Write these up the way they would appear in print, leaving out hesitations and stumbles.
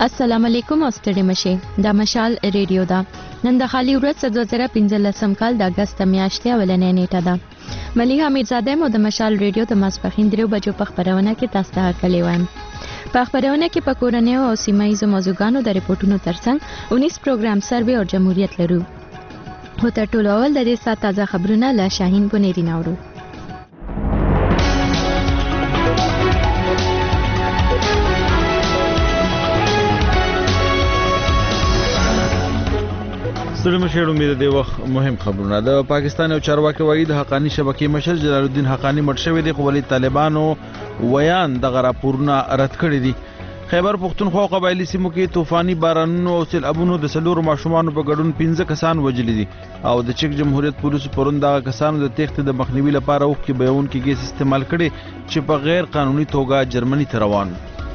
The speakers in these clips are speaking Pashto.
السلام علیکم او ستړي مشه دا مشال ریډیو دا نن د خالی ورځ 2015 کال د اگست میاشتې اولنې نیټه ده مليحه میرزاده مو د مشال ریډیو د ماسپخین 3 بجو په خبرونه کې تاسو ته کلی وایم په خبرونه کې په کورنۍ او سیمایي موضوعګانو د ریپورتونو ترڅنګ 19 پروګرام سروې او جمهوریت لرو هو تر ټولو اول د دې سات تازه خبرونه له شاهین بنيري ناورو ستړي مشه امید دی وخت مهم خبرونه د پاکستان او چارواکي وایي د حقانی شبکې مشر جلال الدین حقانی مړ شوی دی خو ولې طالبانو ویان د راپورونه رد کړی دي خیبر پختونخوا قبایلی سیمو کې طوفاني بارانونو او سیلابونو د سلور ماشومان په ګډون 15 کسان وژل دي او د چک جمهوریت پولیسو پرون د کسانو د تخت د مخنیوي لپاره وخت کې بیان کې ګیس استعمال کړي چې په غیر قانوني توګه جرمني ته روان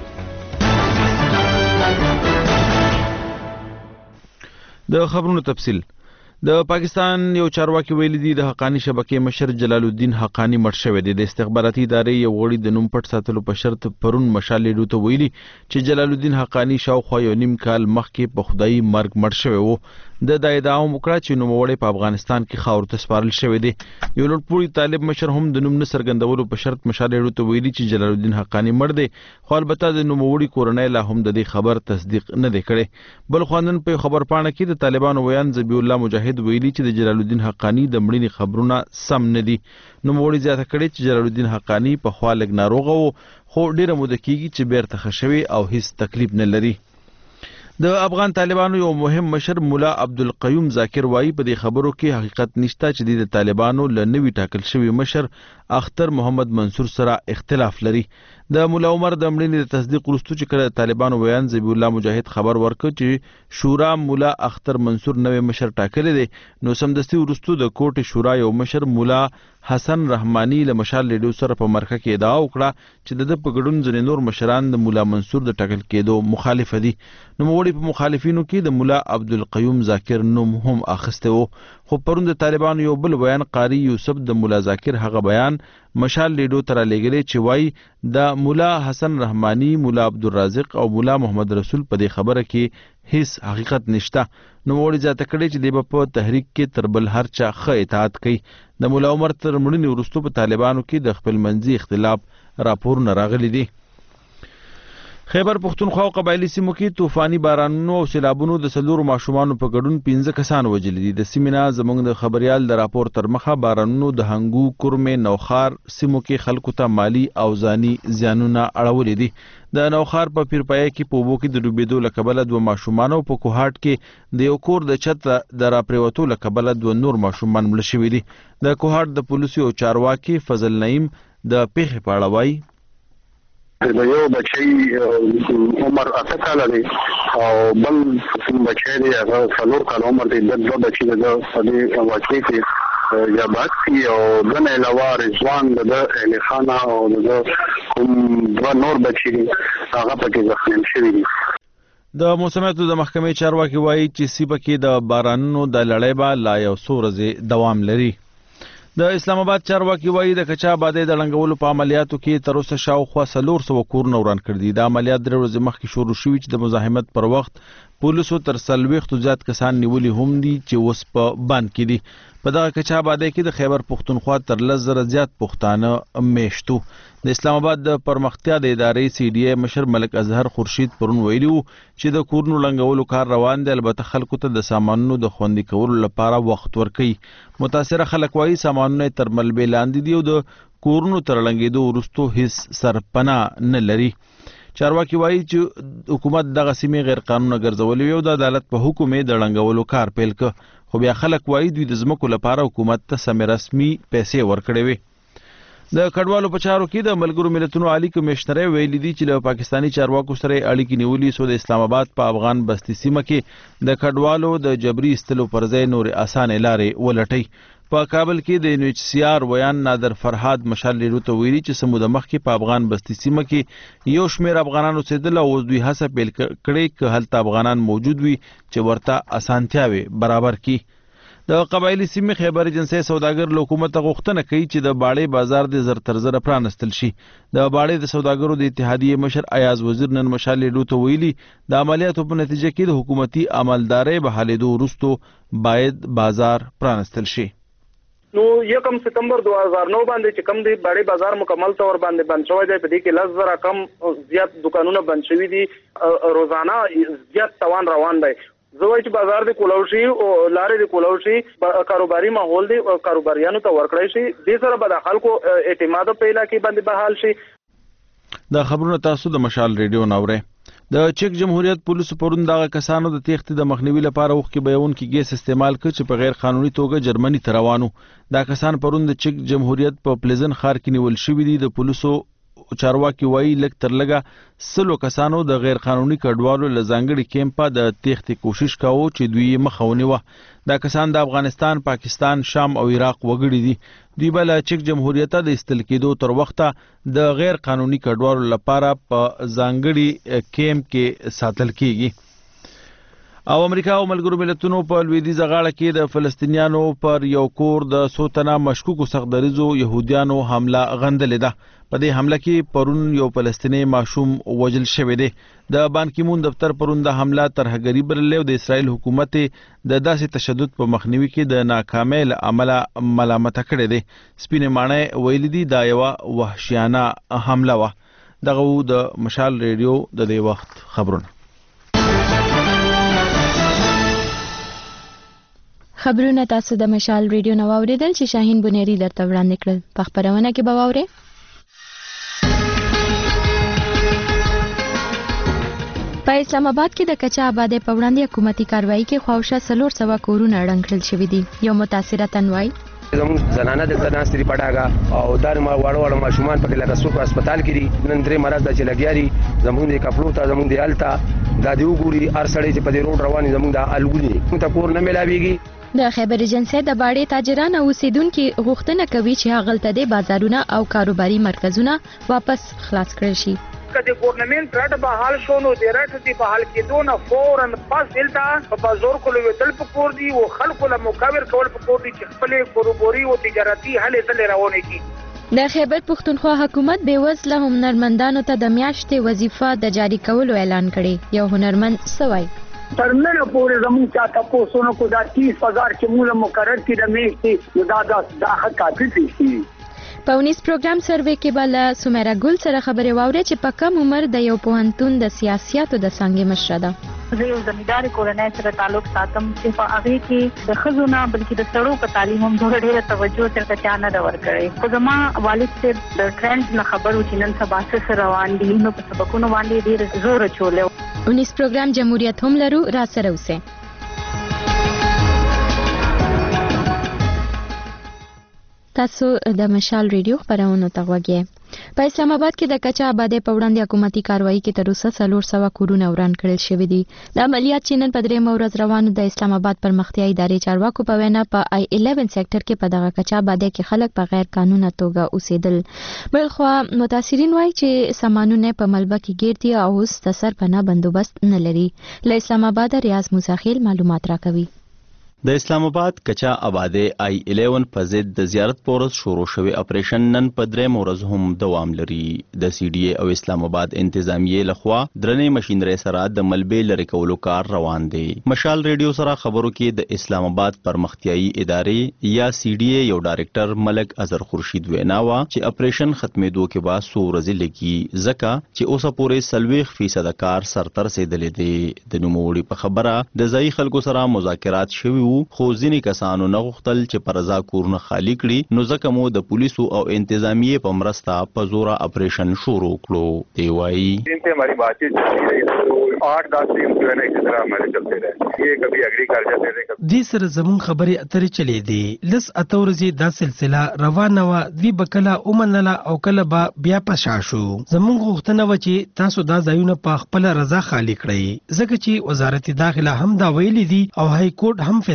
د خبرونو تفصیل د پاکستان یو چارواکي ویلي دي د حقانی شبکې مشر جلال الدین حقانی مړ شوی دی د استخباراتي ادارې یو غړي د نوم پټ ساتلو په شرط پرون مشال ریډیو ته ویلي چې جلال الدین حقانی شاوخوا یو نیم کال مخکې په خدایي مرګ مړ شوی وو د ادعا وکړه چې نوموړی په افغانستان کې خاور ته سپارل شوی دی یو لوړپوړي طالب مشر هم د نوم نه څرګندولو په شرط مشال ریډیو ته ویلي چې جلال الدین حقانی مړ دی خو البته د نوموړي کورنۍ لا هم د دې خبر تصدیق نه دی کړی بل خو نن په خبر پاڼه کې د طالبانو ویان ذبیح الله مجاهد ویلي چې د جلال الدین حقانی د مړینې خبرونه سم نه دي نوموړي زیاته کړې چې جلال الدین حقانی په خوا لګ ناروغه وو خو ډیره موده کېږي چې بیرته ښه شوی او هیڅ تکلیف نه لري د افغان طالبانو یو مهم مشر مولا عبدالقیوم ذاکر وایي په دې خبرو کې حقیقت نشته چې د طالبانو له نوي ټاکل شوی مشر اختر محمد منصور سره اختلاف لري د مولا عمر د مړینې د تصدیق وروسته چې کله طالبانو ویان ذبیح الله مجاهد خبر ورکړ چې شورا مولا اختر منصور نوې مشر ټاکلی دی نو سمدستي وروسته د کوټ شورا یو مشر مولا حسن رحمانی له مشال ریډیو سره په مرکه کې ادعا وکړه چې د په ګډون ځینې نور مشران د مولا منصور د ټاکل کېدو مخالف دي نوموړي په مخالفینو کې د مولا عبدالقیوم ذاکر نوم هم اخیستی و خو پرون د طالبانو یو بل بیان قاری یوسف د مولا ذاکر هغه بیان مشال ریډیو ته رالیږلی چې وایي د مولا حسن رحمانی مولا عبدالرازق او مولا محمد رسول په دې خبره کې هیڅ حقیقت نشته نوموړي زیاته کړی چې دی په تحریک کې تر بل هر چا ښه اطاعت کوي د مولا عمر تر مړینې وروسته په طالبانو کې د خپل منځي اختلاف راپورونه راغلي دي خیبر پختونخوا قبایلی سیمو کې طوفاني بارانونو او سیلابونو د سلورو ماشومانو په ګډون 15 کسان وژل دي د سیمې نه زموږ د خبريال د راپور تر مخه بارانونو د هنګو کورمې نوخار سیمو کې خلکو ته مالی او ځاني زیانونه اړولې دي د نوخار په پیرپای کې په وبو کې د ډوبېدو لکبل د ماشومانو په کوهاټ کې د یو کور د چت د راپریوتو لکبل د نور ماشومان مړ شوي دي د کوهاټ د پولیسو او چارواکي فضل نعیم د پیښې په اړه وایي د یو بچی عمر 8 کال دی او بل بچی دی هغه 4 کال عمر دی د دوه بچی د دې واقعي کې یا باقي او د نه علاوه رضوان د اهل خانه او د کوم دوه نور بچی دی هغه پکې ځخنل شوی دي د موسمیاتو د محکمې چارواکي وایي چې سیمه کې د بارانونو د لړۍ به لا یو څو ورځې دوام لري د اسلام آباد چارواکي وایي د کچا آبادۍ د ړنګولو په عملیاتو کې تر اوسه شاوخوا 400 کورونه وران کړي دي د عملیات 3 ورځې مخکې شروع شوي چې د مزاحمت پر وخت پولیسو تر 40 زیات کسان نیولي هم دي چې اوس په بند کې دي په دغه کچا آبادۍ کې د خیبر پختونخوا تر 10,000 زیات پښتانه میشتو د اسلام آباد د پرمختیا د ادارې سی ډي ای مشر ملک اظهر خورشید پرون ویلي وو چې د کورونو ړنګولو کار روان دی البته خلکو ته د سامانونو د خوندي کولو لپاره وخت ورکوي متاثره خلک وایي سامانونه تر ملبې لاندې دي او د کورونو تر ړنګېدو وروسته هیڅ سرپناه نه لري چارواکي وایي چې حکومت دغه سیمې غیر قانوني ګرځولې او د عدالت په حکم یې د ړنګولو کار پیل کړ خو بیا خلک وایي دوی د ځمکو لپاره حکومت ته سمې رسمي پیسې ورکړې وي د کډوالو په چارو کې د ملګرو ملتونو عالی کمشنر ویلي دي چې له پاکستانی چارواکو سره اړیکې نیولې سو د اسلام آباد په افغان بستی سیمه کې د کډوالو د جبري استلو پر ځای نور اسانه لارې ولټي په کابل کې د NHCR ویان نادر فرهاد مشال ریډیو ته ویلي چې سمو د مخکې په افغان بستی سیمه کې یو شمېر افغانان اوسېدل او دوی هڅه پیل کړې چې هلته افغانان موجود وي چې ورته اسانتیاوي برابر کړي د قبایلی سیمې خیبر ایجنسی سوداګر له حکومت غوښتنه کوي چې د باړې بازار د زر تر زره پرانستل شي. د باړې د سوداګرو د اتحادیې مشر ایاز وزیر نن مشال ریډیو ته ویلي د عملیاتو په نتیجه کې د حکومتي عملدارۍ بحالېدو وروسته باید بازار پرانستل شي. نو 1 ستمبر 2009 باندې چې کوم دی باړې بازار مکمل تور باندې بند شوی دی. په دې کې 10,000 کم زیات دکانونه بند شوي دي. روزانه زیات توان روان دی. زوی چې بازار د کولوشي او لارې د کولوشي کاروباري ماحول دی او کاروباریانو ته ورکړی شي. دې سره به د خلکو اعتماد په علاقې باندې بحال شي. دا خبرونه تاسو د مشال ریډیو ناوړئ. د چک جمهوریت پولیسو پرون دغه کسانو د تېښتې د مخنیوي لپاره وښکې بیونکي ګیس استعمال کړ چې په غیر قانوني توګه جرمني ته روانو. دا کسان پرون د چک جمهوریت په پلیزن ښار کې نیول شوي دي. د پولیسو چارواکي وایي لږ تر لږه 100 کسانو د غیر قانوني کډوالو له ځانګړي کیمپه د تېښتې کوشش کاوه چې دوی یې مخه ونیوه. دا کسان د افغانستان، پاکستان، شام او عراق وګړي دي. دوی به له چک جمهوریته د ایستل کېدو تر وخته د غیر قانوني کډوالو لپاره په ځانګړي کیمپ کې ساتل کیږي. او امریکا او ملګرو ملتونو په لویدیځه غاړه کې د فلسطینیانو پر یو کور د څو تنه مشکوکو سختدریځو یهودیانو حمله غندلې ده. په دې حمله کې پرون یو فلسطینی ماشوم وژل شوی دی. د بان کی مون دفتر پرون د حمله ترهګري بللې او د اسرائیل حکومت د داسې تشدد په مخنیوي کې د ناکامۍ له امله ملامته کړې دی. سپینې ماڼۍ ویلي دي دا یوه وحشیانه حمله وه. دغه د مشال ریډیو د دې وخت خبرونه. خبرونه تاسو د مشال ریډیو نو اوریدل چې شاهین بنيري درته وړاندې کړل. په خبرونه کې به واورئ په اسلام آباد کې د کچا آبادی په وړاندې حکومتي کاروایی کې خواوشه 400 کورونه ړنګ کړل شوي دي. یو متاثره تن وایي زموږ زنانه د ناستري پټاګه او دار ما واړو ماشومان په لکه څوک هسپتال کې دي. نن درې مرز د چلګیاري زموږ د کپلو ته زموږ د التا د دیو ګوري ار سړی چې په دې روډ رواني زموږ د الګونی موږ ته کور نه ملاويږي. د خیبر ایجنسی د باړې تاجران او اوسیدونکو غوښتنه کوي چې هغلته د بازارونه او کاروباري مرکزونه واپس خلاص کړي شي. کله ګورنمنت رټ به حال شونو د رټ دی په حال کې دونه فورن پاس دلته په بازار کولو وتل پکور دی او خلکو له مقابل کول پکور دی چې خپل کاروباري او تجارتي حالې تل روانه کی. د خیبر پښتونخوا حکومت بې وزله هنرمندانو ته د میاشتې وظیفه د جاری کولو اعلان کړي. یو هنرمند سوای ترمنه پورې زموږ چا تاسو سونو کو دا 30,000 چې موږ مقرر کړی د میاشتې دا حق کافي شي. په 19 پروګرام سروې کې بل سمیرا ګل سره خبرې واوري چې په کم عمر د یو پوهنتون د سیاسياتو د څنګه مشره ده. زه یو زمیندار کورنۍ سره تعلق ساتم چې په هغه کې د خزونه بلکې د سړو په تعلیم هم ډېره توجه ترته چا نه دا ورکړي. خو زما والد صاحب د ټرند نه خبرو چې نن سبا څه روان دي نو په سبقونو باندې ډېر زور چولې. 19 پروګرام جمهوریت هم لرو را سره اوسه. تاسو د مشال ریډیو خبرونه ته غوږی. په اسلام آباد کې د کچا آبادی په وړاندې حکومتي کاروایی کې تر اوسه 400 کورونه وران کړل شوي دي. د عملیات چې نن په درېیمه ورځ روانو د اسلام آباد پرمختیایي ادارې چارواکو په وینا په I11 سېکټر کې په دغه کچا آبادی کې خلک په غیر قانوني توګه اوسېدل. بلخوا متاثرین وایي چې سامانونه په ملبه کې ګیر دي او اوس د سرپناه بندوبست نه لري. له اسلام آباد ریاض موساخیل معلومات راکوي. د اسلام آباد کچا آبادی I11 په ضد د زیارت پورز شروع شوی اپریشن نن په درېیمه ورځ هم دوام لري. د CDA او اسلام آباد انتظامیې لخوا درنې ماشینري سره د ملبې لري کولو کار روان دی. مشال ریډیو سره خبرو کې د اسلام آباد پرمختیایي ادارې یا CDA یو ډایرکټر ملک اظهر خورشید ویناوه چې اپریشن ختمېدو کې به څو ورځې لګي ځکه چې اوسه پورې 40% کار سرتر رسېدلی دی. د نوموړي په خبره د ځایي خلکو سره مذاکرات شوي خو ځینې کسانو نه غوښتل چې پر رضا کورونه خالی کړي نو ځکه مو د پولیسو او انتظامیې په مرسته په زوره اپریشن شروع کړو. دی وایي ان سے ہماری بات چیت چل رہی ہے 8-10 دن جو ہے نا اسی طرح ہمارے چلتے رہے. یہ کبھی اگری کر جاتے تھے دې سره زمون خبرې اترې چلې دي. لس اتورځي دا سلسله روانه و دوی بکله اومنله او کله با بیا پشا شو. زمون غوښتنه و چې تاسو دا ځایونه په خپل رضا خالی کړئ ځکه چې وزارت داخله هم دا ویلي دي او های کورټ هم فیصله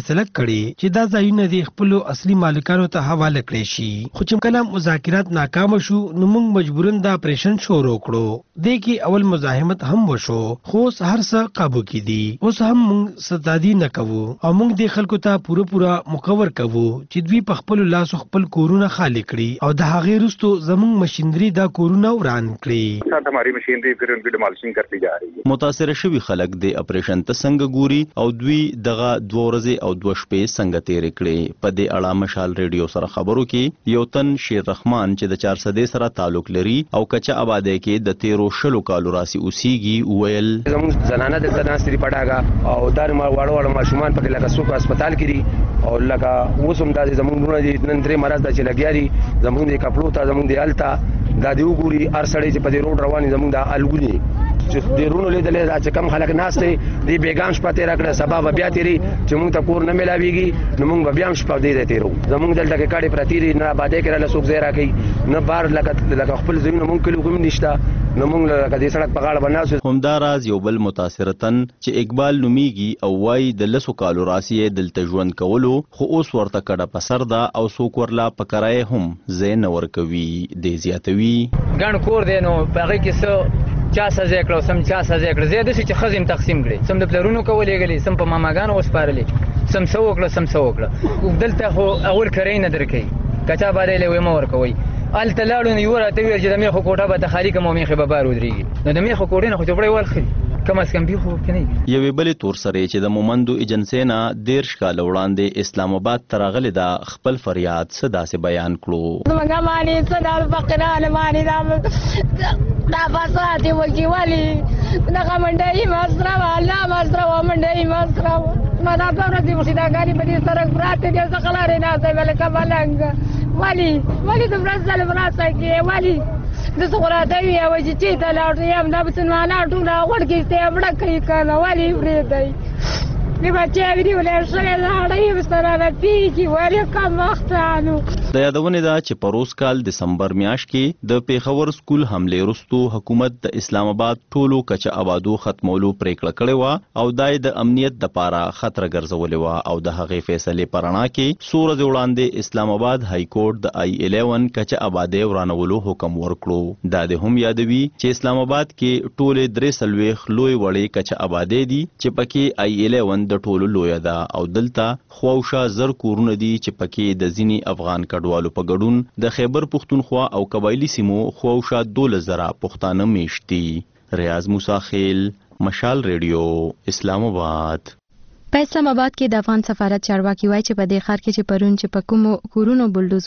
فیصله کړې چې دا ځایونه د خپل اصلي مالکانو ته حواله کړي شي. خو چې کله مذاکرات ناکام شو نو موږ مجبورن دا اپریشن شروع کړو. د کې اول مزاحمت هم وشو خو هر څه قابو کې دي. اوس هم موږ ستادي نه کوو او موږ د خلکو ته پوره مکور کوو چې دوی په خپل لاس خپل کورونه خالی کړي او د هغې وروسته زموږ مشینری دا کورونه وران کړي. हमारी मशीनरी फिर उनकी डिमोलिशिंग करती जा रही है. متاثر شوي خلک د اپریشن ته څنګه ګوري او دوی دغه 2 ورځې او 2 شپې څنګه تیرې کړې. په دې اړه مشال ریډیو سره خبرو کې یو تن شیر رحمان چې د 400 سره تعلق لري او کچا آبادی کې د 13 کالو راسي اوسېږي ویل زموږ زنانه د تناستري پټاګه او دار ما واړو ماشومان په لکه سوق هسپتال کې او لکه اوسم د زموږ نن درې مرز د چې لګیاري زموږ د کپلو ته زموږ د التا دا دی وګوري ارسړې چې په دې روډ رواني زموږ د الګونی چې د رونو لیدلې دا چې کم خلک ناشته دی بیگام شپه تیر کړه سبب بیا تیری چې موږ ته کور نه ملاويږي نو موږ بیا هم شپه دی تیرو زموږ دلته کې کاړي پرتیری نه آبادی کې له سوق زیرا کوي نه بار لکه خپل زمينه موږ کلو کوم نشته نو موږ لکه دې سړک په غاړه بناسو. همداراز یو بل متاثرتن چې اقبال نومیږي او وای د 10 کالو راسي دلته ژوند کولو خو اوس ورته کډه پسر ده او څوک ورلا پکرای هم زین ور کوي د زیاتوي ګڼ کور دی نو هغه کې څه چا سزا کړو سم چا سزا کړ زیاده چې خزم تقسیم کړي سم د پلرونو کولې غلي سم په ماماګانو وسپارلې سم سو وکړه دلته خو اول کرای نه درکې کچا باندې له ومه ور کوي ال تلاړو نه یو راته ویل چې د میخو کوټه به د خالي کوم میخه به بار ودرېږي نو د میخو کوټه نه خو جوړې ولخي کم از کم به خو کني یوې بلې تور سره چې د مومندو ایجنسی نه 13 کال وړاندې اسلام آباد ترغلې دا خپل فریاد صدا سے بیان کړو څنګه مانی صدر فقران مانی دا فساد وکي والی دا منډي ماسرا والا ماسرا منډي ماسرا ما دا په دې وسیدا غالي په دې سره پراته دې څخلاره نه ځای ولکه بلنګ والی د برازل براسه کې والی د صغراته وی او چې ته لاړ یم دا مسلمانانو ټول ورګي ته وړه کوي کنه والی پرې دی می بچي ویډیو ولر سره راړی مستراله پیږي والی کوم وخت انو د یادونه ده چې پروس کال دسمبر میاشت کې د پیښور سکول حمله وروسته حکومت د اسلام آباد ټولو کچا آبادو ختمولو پریکړه کړې و او دای د امنیت د پاره خطر ګرځولې و او د هغې فیصله پرانا کې سورج وړاندې اسلام آباد های کورټ د I11 کچا آبادی ورانولو حکم ورکړو. دا د هم یادوي چې اسلام آباد کې ټوله 3 لوی وړي کچا آبادی دي چې پکې I11 د ټولو لوی ده او دلته خوښه زر کورونه دي چې پکې د ځینی افغان کډوالو په ګډون د خیبر پختونخوا او قبایلی سیمو خوښه 2000 پښتانه میشتي. ریاض موسی خیل مشال ریډیو اسلام آباد. په اسلام آباد کې د افغان سفارت چارواکي وایي چې په دې ښار کې چې پرون چې په کومو کورونو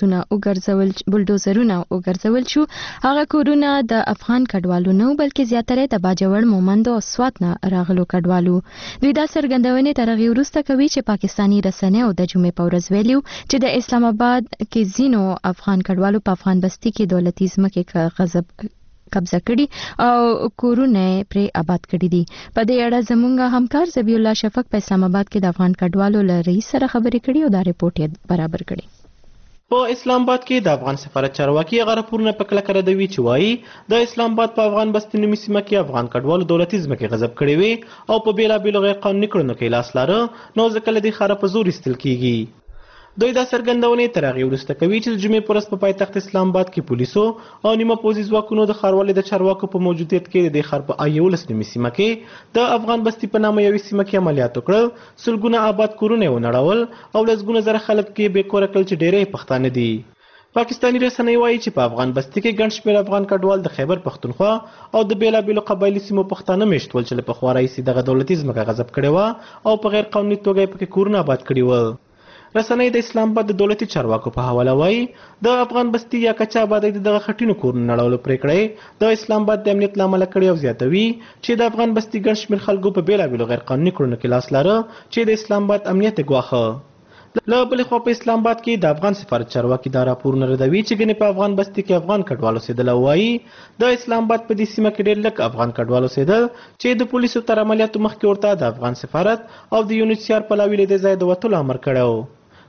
بلډوزرونه وګرځول شو هغه کورونه د افغان کډوالو نه بلکې زیاتره د باجوړ مومندو او سوات نه راغلو کډوالو. دوی دا څرګندونې تر هغې وروسته کوي چې پاکستاني رسنیو د جمعې په ورځ ویلي چې د اسلام آباد کې ځینو افغان کډوالو په افغان بستي کې دولتي ځمکې قبضه کړي او کورونه پرې آباد کړي دي. په دې اړه زموږ همکار زبی الله شفق په اسلام آباد کې د افغان کډوالو له رئیس سره خبرې کړي او دا رپورټ یې برابر کړي. په اسلام آباد کې د افغان سفارت چارواکي هغه راپورونه په کلکه ردوي چې وایي د اسلام آباد په افغان بستي نومي سیمه کې افغان کډوالو دولتي ځمکې غصب کړې وي او په بیلابیلو غیر قانوني کړنو کې لاس لاره نو ځکه له دې ښاره په زور ایستل کیږي. دوی دا څرګندونې تر هغې وروسته کوي چې د جمعې په ورځ په پایتخت اسلام آباد کې پولیسو او نیمه پوځي ځواکونو د ښاروالۍ د چارواکو په موجودیت کې د دې ښار په I11 نومي سیمه کې د افغان بستي په نامه یوې سیمه کې عملیات وکړل. سلګونه آباد کورونه یې ونړول او لسګونه زره خلک کې بې کوره کړل چې ډېری پښتانه دي. پاکستاني رسنۍ وایي چې په افغان بستي کې ګڼ شمېر افغان کډوال د خیبر پښتونخوا او د بیلابیلو قبایلي سیمو پښتانه میشت ول چې له پخوا راهیسې دغه دولتي ځمکه غصب کړې وه او په غیر قانوني توګه یې پکې کورونه آباد کړي ول. رسنۍ د اسلام آباد د دولتي چارواکو په حواله وایي د افغان بستي یا کچا آبادۍ دغه خټینو کورونو نړولو پریکړې د اسلام آباد د امنیت له امله کړې او زیاتوي چې د افغان بستي ګڼ شمېر خلکو په بیلابیلو غیر قانوني کړنو کې لاس لاره چې د اسلام آباد امنیت یې ګواښه. له بلې خوا په اسلام آباد کې د افغان سفارت چارواکي دا راپورونه ردوي چې ګنې په افغان بستي کې افغان کډوال اوسېدل او وایي د اسلام آباد په دې سیمه کې ډېر لږ افغان کډوال اوسېدل چې د پولیسو تر عملیاتو مخکې ورته د افغان سفارت او د UNHCR پلاوي له دې ځایه د وتلو امر کړی و.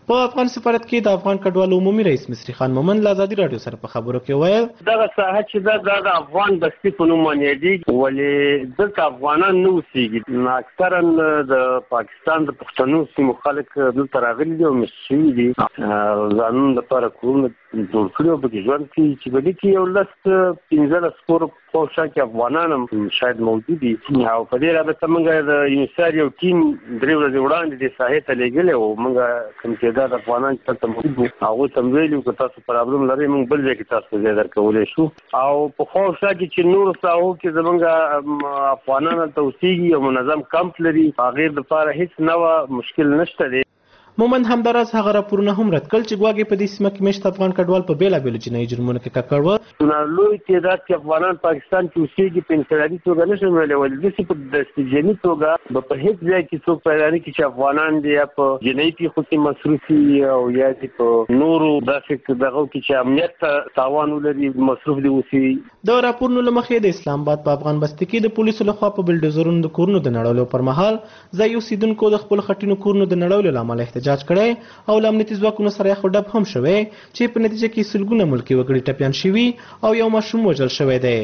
په افغان سفارت کې د افغان کډوالو عمومي رئیس مصری خان مومند له ازادي راډیو سره په خبرو کې ویل دغه ساحه چې دا د افغان بستي په نوم باندې ولې دلته افغانان نه اوسېږي، اکثرا د پاکستان د پښتنو سیمو خلک دلته راغلي دي او مشري دي، ځانونو لپاره کورونه جوړ کړي او پکې ژوند کوي چې په دې کې یو 15 کور په شا کې افغانان هم شاید موجود دي. او په دې رابطه موږ د یونیسار یو ټیم 3 ورځې وړاندې د ساحې ته لېږلی او موږ کوم تعداد افغانان چې دلته موجود وو هغوی ته هم ویلي وو که تاسو پرابلم لرئ موږ بل ځای کې تاسو ځای درکولی شو. او په خوا شا کې چې نورو ساحو کې زموږ افغانان هلته اوسېږي او منظم کمپ لري، هغې دپاره هېڅ نوع مشکل نشته دی. مومند همداراز هغه راپورونه هم رد کړل چې ګواکې په دې سیمه کې مېشت افغان کډوال په بېلابېلو جنایي جرمونو کې ککړ وو. لوی تعداد کې افغانان پاکستان کې اوسېږي په انفرادي توګه نشم ویلی، ولې داسې په دستجني توګه به په هېڅ ځای کې څوک پیدا نه کړي چې افغانان دي یا په جنایي پیښو کې مصروف وي او یا دې په نورو داسې دغو کې چې امنیت ته تاوان ولري مصروف دي اوسي. د راپورونو له مخې د اسلام آباد په افغان بستي کې د پولیسو لخوا په بلډوزرونو د کورونو د نړولو پر مهال ځایي اوسېدونکو د خپلو خټینو کورونو د نړولو له امله احتجاج کړی او له امنیتي ځواکونو سره یخ ډب هم شوی چې په نتیجه کې سلګونه ملکي وګړي ټپیان شوي او یو ماشوم وژل شوی دی.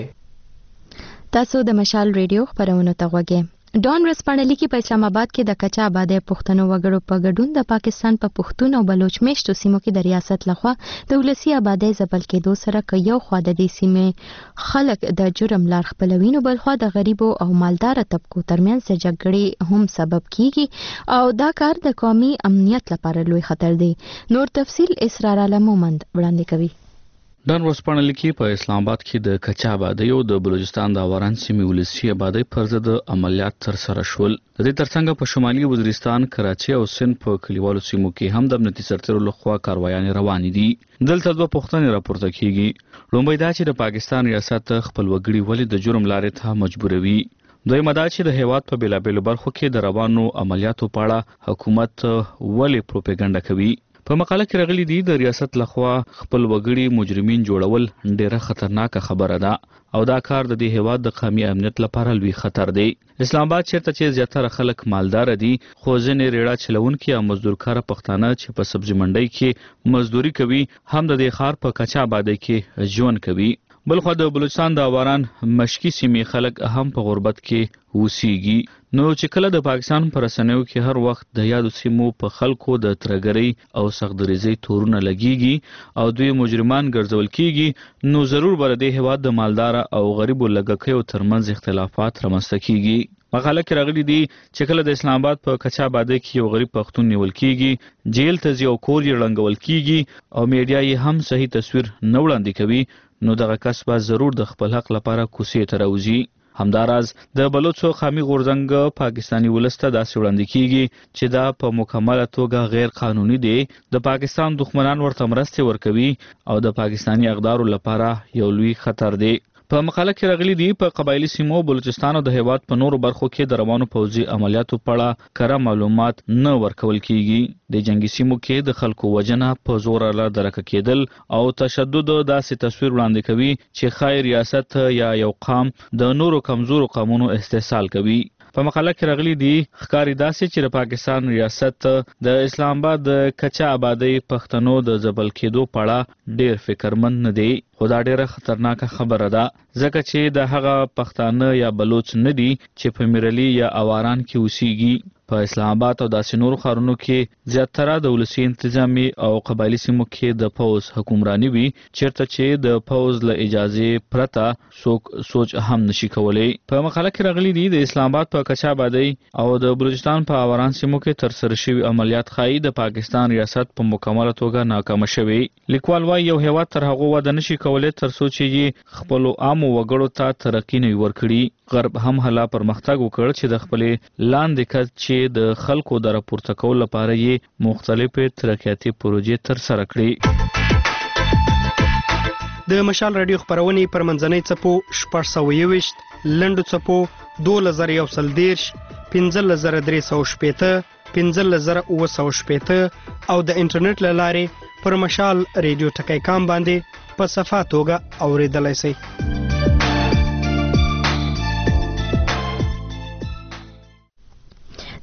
تاسو د مشال ریډیو خبرونه ته غوږی. ډان ورځپاڼه لیکي په اسلام آباد کې د کچا آبادۍ پښتنو وګړو په ګډون د پاکستان په پښتون او بلوچ میشتو سیمو کې د ریاست لخوا د ولسي آبادۍ ځپل کېدو سره که یو خوا د دې سیمې خلک د جرم لار خپلوي نو بل خوا د غریبو او مالدار طبقو ترمنځ د جګړې هم سبب کیږي او دا کار د قومي امنیت لپاره لوی خطر دی. نور تفصیل اسرار عالم مومند وړاندې کوي. ډان ورځپاڼه لیکي په اسلام آباد کې د کچا آبادۍ او د بلوچستان د اوران سیمې ولسي آبادۍ پر ضد عملیات ترسره شول. د دې ترڅنګ په شمالي وزیرستان، کراچۍ او سند په کلیوالو سیمو کې هم د امنیتي سرتېرو لخوا کاروایانې روانې دي. دلته دوه پوښتنې راپورته کیږي. لومړی دا چې د پاکستان ریاست خپل وګړي ولې د جرم لارې ته مجبوروي. دویمه دا چې د هیواد په بیلابیلو برخو کې د روانو عملیاتو په اړه حکومت ولې پروپاګاندا کوي. په مقاله کې راغلي دي د ریاست لخوا خپل وګړي مجرمین جوړول ډیره خطرناکه خبره ده او دا کار د دې هیواد د قومي امنیت لپاره لوی خطر دی. اسلام آباد چیرته چې زیاتره خلک مالدار دي خو ځینې ریړه چلونکي او مزدورکار پښتانه چې په سبزی منډۍ کې مزدوري کوي هم د دې ښار په کچا آبادۍ کې ژوند کوي. بلخوا د بلوچستان د اوران مشکي سیمې خلک هم په غربت کې اوسېږي. نو چې کله د پاکستان پر رسنیو کې هر وخت د یادو سیمو په خلکو د ترګرۍ او سختدریزۍ تورونه لګیږي او دوی مجرمان ګرځول کیږي نو ضرور به د هیواد د مالدار او غریبو لګښیو ترمنځ اختلافات رامنځته کیږي. مقاله کې راغلي دي چې کله د اسلام آباد په کچا آبادۍ کې یو غریب پښتون نیول کیږي، جیل ته ځي او کور یې ړنګول کیږي او میډیا یې هم صحیح تصویر نه وړاندې کوي نو دغه کس به ضرور د خپل حق لپاره کوڅې ته راوځي. همداراز د بلوچو قومي غورځنګ پاکستاني ولس ته داسې وړاندې کیږي چې دا په مکمله توګه غیر قانوني دی. د پاکستان دښمنان ورته مرستې ورکوي او د پاکستاني اقدارو لپاره یو لوی خطر دی. په مقاله کې راغلي دي په قبایلی سیمو بلوچستان او د هیواد په نورو برخو کې د روانو پوځي عملیاتو په اړه کره معلومات نه ورکول کیږي. د جنگي سیمو کې د خلکو وژنه په زور له درکه کېدل او تشدد داسې تصویر وړاندې کوي چې ښایي ریاست یا یو قام د نورو کمزورو قومونو استحصال کوي. په مقاله کې راغلي دي ښکاري داسې چې د پاکستان ریاست د اسلام آباد د کچا آبادۍ پښتنو د ځپل کېدو په اړه ډیر فکرمند نه دی خو دا ډیره خطرناکه خبره ده ځکه چې د هغه پښتانه یا بلوچ نه دي چې په میرلي یا اواران کې اوسېږي. په اسلام آباد او داسې نورو ښارونو کې زیاتره د ولسي انتظامي او قبایلي سیمو کې د پوځ حکمراني وي چیرته چې د پوځ له اجازې پرته څوک سوچ هم نشي کولی. په مقاله کې راغلي دي د اسلام آباد په کچا آبادۍ او د بلوچستان په اوران سیمو کې ترسره شوي عملیات ښایي د پاکستان ریاست په مکمله توګه ناکامه شوی. لیکوال وایي یو هیواد تر هغو وده نشي کولی تر څو چې یې خپلو عامو وګړو ته ترقي نه وي ورکړي. غرب هم هلا پرمختګ وکړ چې د خپلې لاندې کچ چې د خلکو د راپورته کولو لپاره یې مختلفې ترقیاتي پروژې ترسره کړې. د مشال رادیو خبرونې پر منځنۍ څپو 621 لنډو څپو 2130 15360 15960 او د انټرنیټ له لارې پر مشال رادیو ټکی کام باندې په صفه توګه اوریدلای شئ.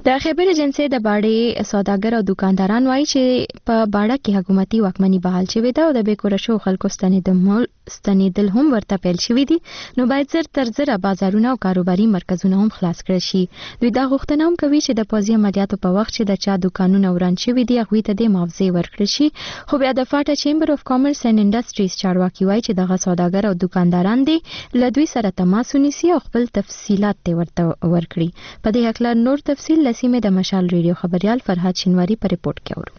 د خیبر ایجنسی د باړې سوداګر او دکانداران وایي چې په باړه کې حکومتي واکمني بحال شوې ده او د بیکوره شو خلکو ستنېدل هم ورته پیل شوي دي، نو باید زر تر زره بازارونه او کاروباري مرکزونه هم خلاص کړل شي. دوی دا غوښتنه هم کوي چې د پوځي عملیاتو په وخت چې د چا دکانونه وران شوي دي هغوی ته د معاوضې ورکړل شي. خو بیا د فاټا چیمبر اف کامرس اینډ انډسټریز چارواکي وایي چې دغه سوداګر او دکانداران دي له دوی سره تماس ونیسي او خپل تفصیلات ته ورته ورکړي. په دې هکله نور تفصیل لسیمه د مشال ریډیو خبريال فرهاد شینواری په ریپورت کې اورو.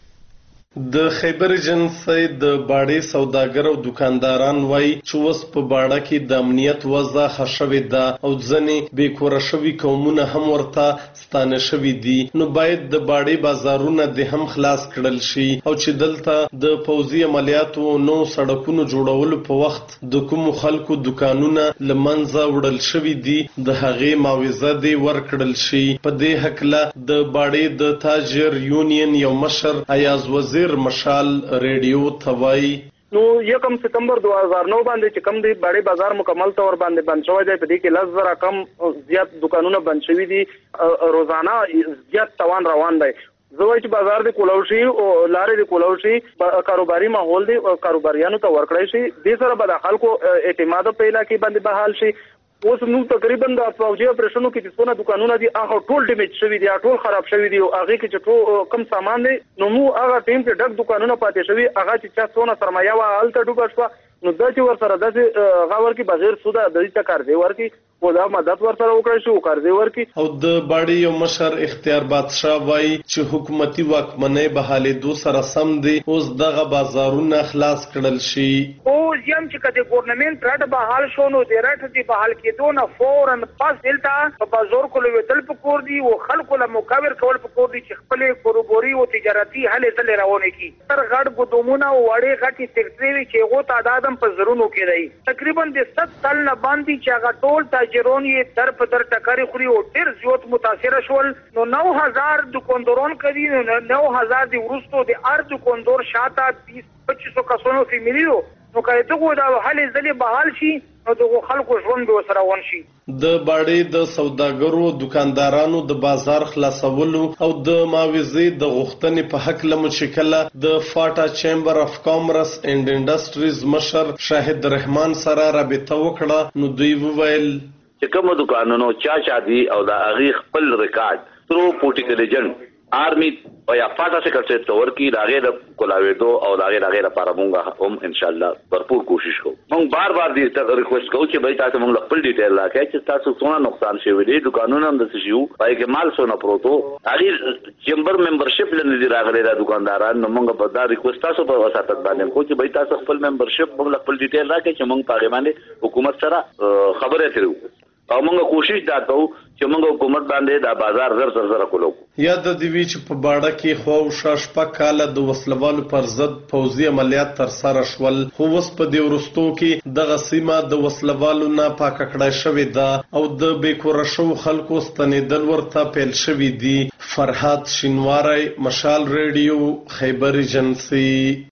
د خیبر ایجنسی د باړې سوداګر او دکانداران وایي چې اوس په باړه کې د امنیت وضع ښه شوې ده او ځینې بېکوره شوي قومونه هم ورته ستانه شوي دي، نو باید د باړې بازارونه د هم خلاص کړل شي او چې دلته د پوځي عملیاتو نو سړکونو جوړولو په وخت د کومو خلکو دکانونه له منځه وړل شوي دي د هغې معاوضه دې ورکړل شي. په دې هکله د باړې د تاجر یونین یو مشر ایاز وزیر مشال ریډیو توای نو 1 ستمبر 2009 باندې چې کم دی باړې بازار مکمل طور باندې بند شوی دی. په دې کې 10,000 کم زیات دکانونه بند شوي دي، روزانه زیات توان روان دی. زه وایم چې بازار د کولاوشي او لارې د کولاوشي کاروباري ماحول دی او کاروباریانو ته ورکړی شي. دې سره به د خلکو اعتماد په علاقې باندې بحال شي. اوس نو تقریبا د فوجي اپریشنو کې چې څونه دکانونه دي هغه ټول ډیمیج شوي دي، ټول خراب شوي دي او هغه کې چې ټول کم سامان دی نو مو هغه ټیم کې ډک دکانونه پاتې شوي، هغه چې چا څونه سرمایه وا الته ډوبه شوه نو دا چې ور سره داسې غاور کې بغیر سودا د دې تکار دی ورکی او دا مدد ور سره وکړي شو کار دی ورکی. او د باړې یو مشر اختیار بادشاه وایي چې حکومتي واکمنۍ بحالې دو سره سم دي اوس دغه بازارونه خلاص کړل شي. او یم چې کله ګورنمنت راټ بحال شو نو د راټ دی بحال کېدو نه فورن پاس دلته په بازار کولو وتل پکور دي او خلکو له مقابل کول پکور دي چې خپل کاروباري او تجارتي هلې ځلې روانه کی تر غړ ګدومونه او وړې غټي فیکټري چې غو تعداد په زرونو کې دی. تقریبا د 7 سال نه باندې چې هغه ټول تاجرون یې در په در ټکرې خوري او ډېر زیات متاثر شول. نو 9000 دکانداران کړي نو 9000 دی ورستو د هر دکاندار شاته 20-2500 کسانو فیملی نو کله دغه د حالې ځلې بحال شي نو دغه خلکو ژوند به سره ون شي. د باړې د سوداګرو دکاندارانو د بازار خلاصولو او د معاوضې د غوښتنې په حق له مشکله د فاټا چیمبر اف کامرس اینډ انډسټریز مشر شاهد رحمان سره رابطه وکړه. نو دوی وویل چې کوم دکانونو چا دي او د هغه خپل ریکارډ ترو پورټیکلیجن آرمی او یا فاټا سیکرټری تور کی راغې د کولاویدو او راغې لپاره مونږه هم ان شاء الله भरपूर کوشش کوو. مونږ بار دې ریکوست کوو چې به تاسو مونږ خپل ډیټیل راکړئ چې تاسو څونه نقصان شوی دی دکانونو هم د شیو پای کې مال څونه پروتو هغه چیمبر ممبرشپ لنی راغلي د دکانداران نو مونږ په دا ریکوست تاسو په وساتت باندې کوو چې به تاسو خپل ممبرشپ مونږ خپل ډیټیل راکړئ چې مونږ په باندې حکومت سره خبرې ترو او موږ کوشش دا کوو چې موږ حکومت باندې دا بازار زر کولو. یا د دې چې په باړه کې خو شاشپا کاله د وسلوالو پر ضد پوځي عملیات تر سره شول، خو اوس په دې ورستو کې د سیمه د وسلوالو نه پاک کړای شوې ده او د بیکوره شو خلکو ستنېدل ورته پیل شوې دي. فرهاد شینواری مشال ریډیو خیبر ایجنسی.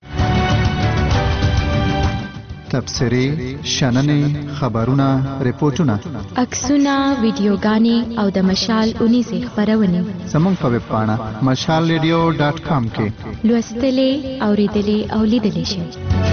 تبصرې، شننې، خبرونه، ریپورتونه، عکسونه، ویډیوګانې او د مشال اونیزې خبرونه زموږ په ویب پاڼه mashalradio.com کې لوستلې، اوریدلې او لیدلې شئ.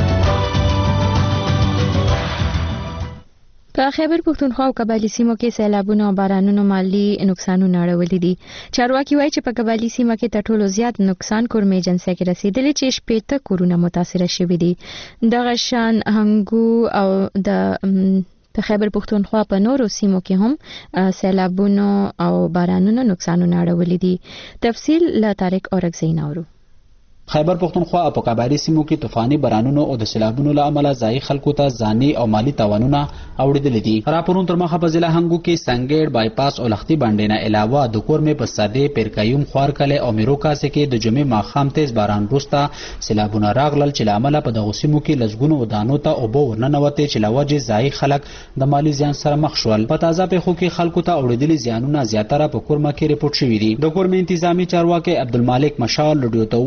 په خیبر پښتونخوا او قبایلی سیمو کې سیلابونو او بارانونو مالی نقصانونه اړولي دي. چارواکي وایي چې په قبایلی سیمه کې تر ټولو زیات نقصان کورمې ایجنسۍ کې رسیدلی چې 80 کورونه متاثر شوي دي. دغه شان هنګو او د په خیبر پښتونخوا په نورو سیمو کې هم سیلابونو او بارانونو نقصانونه اړولي دي. تفصیل له طارق اورګزی نورو. خیبر پښتونخوا او په قبایلی سیمو کې طوفاني بارانونو او د سیلابونو له امله ځای خلکو ته ځاني او مالی تاوانونه اوریدلي دي. راپورونو تر مخه په ضلع هنګو کې سنگېړ، بایپاس او لختي باندې نه علاوه د کورمې په ساده پیرکایوم، خوارکله او میروکاسه کې د جمعې ماښام تیز باران وروسته سیلابونه راغلل چې له امله په دغو سیمو کې لسګونو ودانو ته اوبه ورننوتې چې له وجې ځای خلک د مالی زیان سره مخ شول. په تازه پیښو کې خلکو ته اوریدلي زیانونه زیاتره په کورمه کې ریپورټ شوي دي. د کورمې انتظامی چارواکي عبدالمالک مشال رډیو ته وویل تر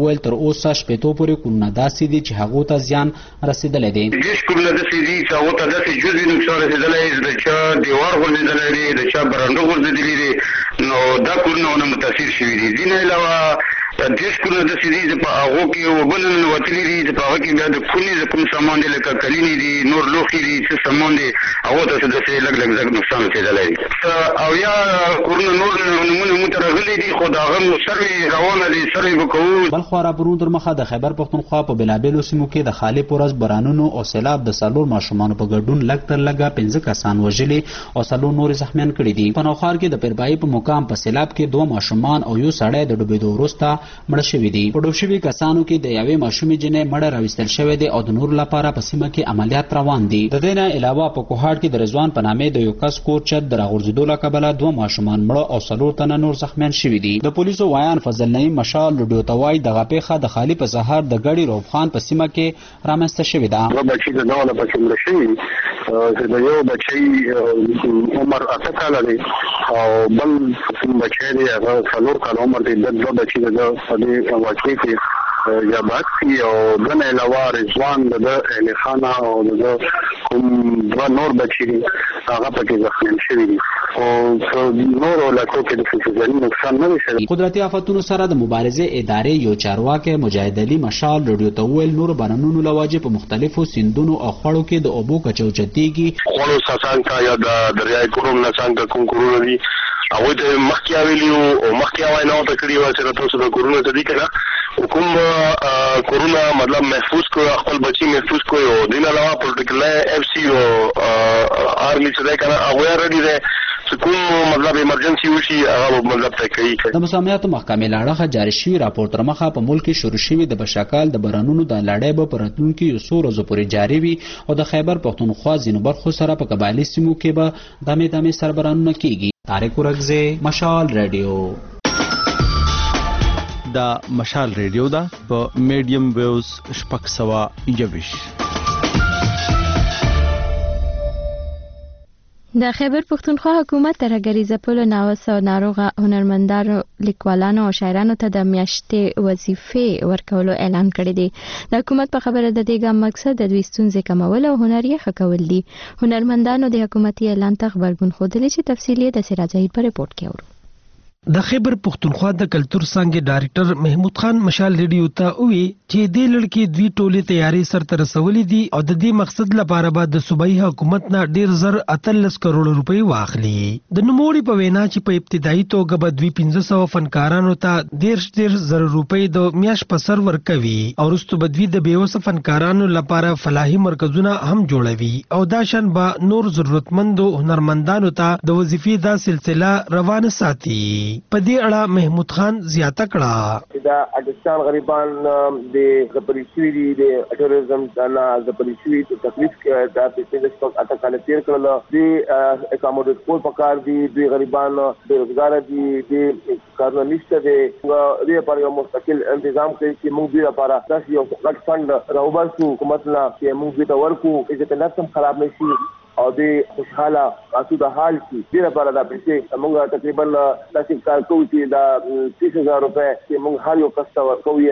اوسه شپېتو پورې کورونه داسې دي چې هغو ته زیان رسېدلی دی. دېرش کورونه داسې دي چې هغو ته داسې جزوي نقصان رسېدلی دی، د چا دیوار غورځېدلی دی، د چا برنډه غورځېدلي دي، نو دا کورونه ونه متاثر شوي دي. ځینې علاوه 30 کورونه داسې دي چې په هغو کې اوبه ننوتلي دي چې په هغه کې بیا د کونې د کوم سامان دی لکه کلینې دي، نور لوښي دي، څه سامان دی، هغو ته داسې لږ زږ نقصان رسېدلی دی. او یا کورونه نور نومونه مونږ ته راغلي دي، خو د هغه سروې روانه دي، سروې به کوو. بل خوا راپورونو تر مخه د خیبر پښتونخوا په بېلابېلو سیمو کې د خالي په ورځ بارانونو او سیلاب د 4 ماشومانو په ګډون لږ تر لږه 15 کسان وژلي او 4 نور زخمیان کړي دي. په نوښار کې د پیربایي په مقام په سیلاب کې 2 ماشومان او یو سړی د ډوبېدو وروسته مړه شوي دي. په ډوب شوي کسانو کې د یوې ماشومې جنۍ مړه راویستل شوې ده او د نورو لپاره په سیمه کې عملیات روان دي. د دې نه علاوه په کوهاټ کې د رضوان په نامې د یو کس کور چت د راغورځېدو له کبله 2 ماشومان مړه او 4 تنه نور زخمیان شوي دي. د پولیسو وایان فضل نعیم مشال لوډیو ته وایي دغه پیښه د خالي په سهار د ګړي روب خان په سیمه کې رامنځته شوې ده. یو بچي د ډوله پسې مړه شوي، چې د یو بچي عمر 8 کاله دی او بل بچی دی هغه 4 کاله عمر دی. د 2 بچي د په دې واقعې کې یا بات کی او دنه علاوه رضوان د اهل خانه او د کوم 2 نور بچی دي هغه پکې زخمیان شوي دي او نور علاقو کې د فزیکي نقصان نه شوی. قدرتي آفتونو سره د مبارزې ادارې یو چارواکي مجاهد علي مشال رادیو ته ویل نور بارانونو لواجب په مختلفو سیندونو او خړو کې د اوبو کچو چتيږي. خړو ساسانکا یا د دریای کوم نسانکا کوم کورونه دي هغه ته مخکې ویلیو او مخکې وای نه ته کړی و چې تاسو د کورونه ته دي کنه کوم کورونه مطلب محفوظ کو خپل بچي محفوظ کو او دین علاوه پروتوکول اف سی او آرمی څخه کنه هغه ردی ده کوم مطلب ایمرجنسي وشي هغه مطلب ته کوي. د مسامیاتو محکمې لاړه جاری شوی راپور تر مخه په ملک کې شروع شوی د بشکال د بارانونو د لړۍ به پرتونکو یو څو ورځې پورې جاری وي او د خیبر پښتونخوا ځینو برخو سره په قبایلی سیمو کې به دمه سر بارانونه کیږي. طارق ورغزه مشال رادیو. دا مشال رادیو دا په میډیم ویوز شپږ سوه یویش. د خیبر پښتونخوا حکومت ترهګریز پلو ناوسه ناروغه هنرمندانو لیکوالانو او شاعرانو ته د میاشتې وظیفې ورکولو اعلان کړی دی. د حکومت په خبره د دې ګام مقصد د دوی ستونزې کمول او هنر یې ښه کول دي. هنرمندانو د حکومتي اعلان ته خبرګون ښودلی چې تفصیل یې د سراج ظهیر په ریپورت کې اورو. د خیبر پښتونخوا د کلچر څانګې ډایرکټر محمود خان مشال ریډیو ته وی چې د لړکی دوی ټولې تیاری سرته رسولې دي او د دې مقصد لپاره به د صوبایي حکومت نه ډیر زر 13 کروڑ روپۍ واخلي. د نوموړي په وینا چې په ابتدایي توګه به دوی 1500 فنکارانو ته 13 زر روپۍ د میاش په سر ورکوي او وروسته به دوی د بیوسه فنکارانو لپاره فلاحي مرکزونه هم جوړوي او دا شان به نور ضرورتمندو هنرمندانو ته د وظیفې دا سلسله روانه ساتي. په دې اړه محمود خان زیاته کړه دا اګستان غریبان د زپریشوی دي د ټوریزم نه زپریشوی د تکلیف کې د پیسې د اته کال تیر کړل دي اکاموډیټ کول پکار دي د غریبان د روزګار دي د کارونه نشته دي د لپاره یو مستقل تنظیم کوي چې موږ د لپاره تاسو یو غټ فند راوباسو حکومت نه چې موږ د ورکو چې نظم خراب نشي او د خوشحاله اسوده حال کې د لپاره د پیسې موږ تقریبا تاسو کار کوو چې دا 30000 روپے چې موږ هر یو کس ورکوي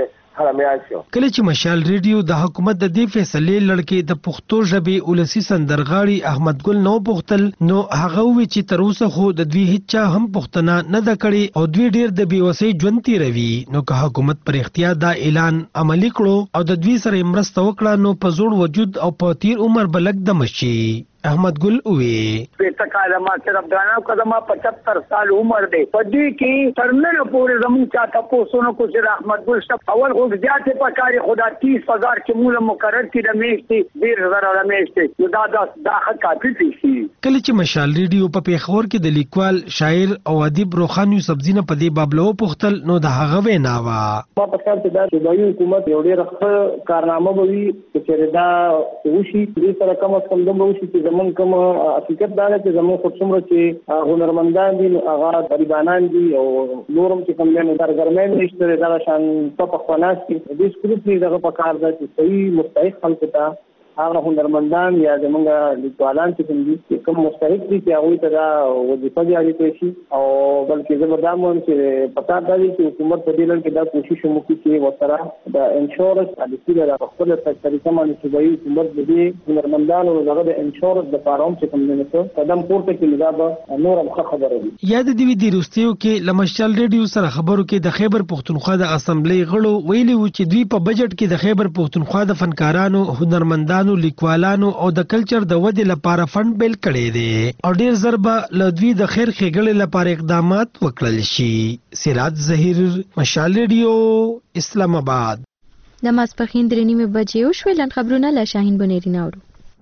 کله چې مشال ریډیو د حکومت د دې فیصلې لړکې د پښتو ژبې ولسی سندرغاړي احمد ګل نو پختل نو هغه وی چې تر اوسه خو د دوی هیڅ هم پښتنه نه د کړي او دوی ډیر د بیوسي ژوند تیروي نو که حکومت پر اختیار دا اعلان عملی کړو او د دوی سره مرسته وکړه نو په زوړ وجود او په تیر عمر بلک د مشي. احمد ګل وی په تکاله ما صرف غاڼه کدما 75 سال عمر دی په دې کې ترنه پورې زمون چا تاسو نو کو چې احمد ګل شپ اول خو زیاتې پکاري خدا 30000 کې موږ مقرر کړی میشتي 10000 میشتي دا کافي شي. کله چې مشال ریډیو په پیښور کې د لیکوال شاعر او ادیب روخان یوسف زینه په دې بابلو پختل نو د هغه وینا وا ما په کار ته د صوبایي حکومت یو ډېر ښه کارنامه وي چې دا وشي دې سره کوم څه کوم وشي چې زمون کوم حقیقت دا چې زمون خو څومره چې هنرمندان دي هغه غریبانان دي او نورم چې کوم نه درګرمن نشته دا شان په خپلناس کې د سکروټ نه دغه په کار ده چې صحیح مستحق خلکو ته هغه هنرمندان یا زمونږ لیکوالان چې کوم مستحق دي چې هغوی ته دا وظیفه جاري کړی شي او بلکې زه به دا وایم چې پکار دا دی چې حکومت په دې لړ کې دا کوشش وکړي چې ورسره د انشورنس پالیسي د خپل طریقه باندې صوبایي حکومت د دې هنرمندانو دغه د انشورنس د فارم چې کوم نه قدم پورته کړي دا به نور هم خبره وي. یاد دی وی روستیو کې لمشال ریډیو سره خبرو کې د خیبر پختونخوا د اسمبلی غړو ویلي و چې دوی په بجټ کې د خیبر پختونخوا د فنکارانو هنرمندانو لیکوالانو او د کلچر د ودې لپاره فند بیل کړي دي او ډیر ضربه لدوی د خیر ښېګړې لپاره اقدامات وکړل شي. سراج ظهیر، مشال ریډیو، اسلام آباد. د ماسپښین 3:30 بجې وشوې. لاند خبرونه له شاهین بنيري ناوړو.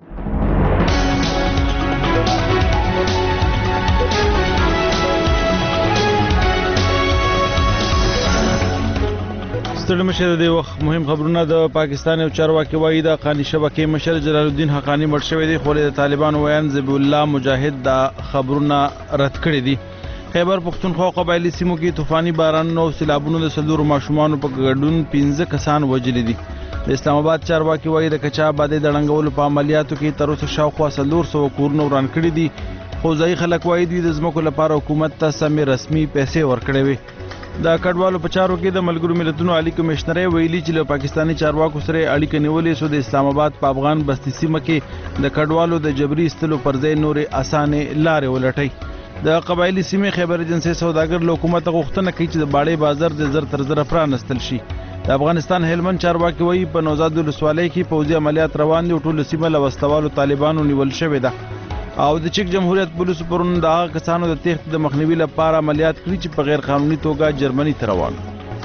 ستړي مشه د وخت مهم خبرونه. د پاکستان او چارواکي وایي د حقانی شبکې مشر جلال الدین حقانی مړ شوی دی خو د طالبانو ویان ذبیح الله مجاهد د خبرونه رد کړي دي. خیبر پختونخوا قبایلی سیمو کې طوفاني بارانونو او سیلابونو د سلورو ماشومانو په ګډون 15 کسان وژلي دي. د اسلام آباد چارواکي وایي د کچا آبادۍ د ړنګولو په عملیاتو کې تر اوسه شاوخوا 400 کورونه وران کړي دي خو ځایي خلک وایي دوی د ځمکو لپاره حکومت ته سمې رسمي پیسې ورکړې وي. د کډوالو په چارو کې د ملګرو ملتونو عالی کمشنر ویلي چې له پاکستاني چارواکو سره اړیکه نیولې سو د اسلام آباد په افغان بستی سیمه کې د کډوالو د جبري استلو پر ځای نورې اسانه لارې ولټي. د قبایلی سیمې خیبر ایجنسی سوداګر له حکومت غوښتنه کوي چې د باړې بازار د زر تر زر پرانستل شي. د افغانستان هلمند چارواکي وایي په نوزاد ولسوالۍ کې پوځي عملیات روان دي او ټول سیمه له وسلوالو طالبانو نیول شوې ده او د چک جمهوریت پولیسو پرون د هغه کسانو د تېښتې د مخنیوي لپاره عملیات کړي چې په غیر قانوني توګه جرمني ته روان.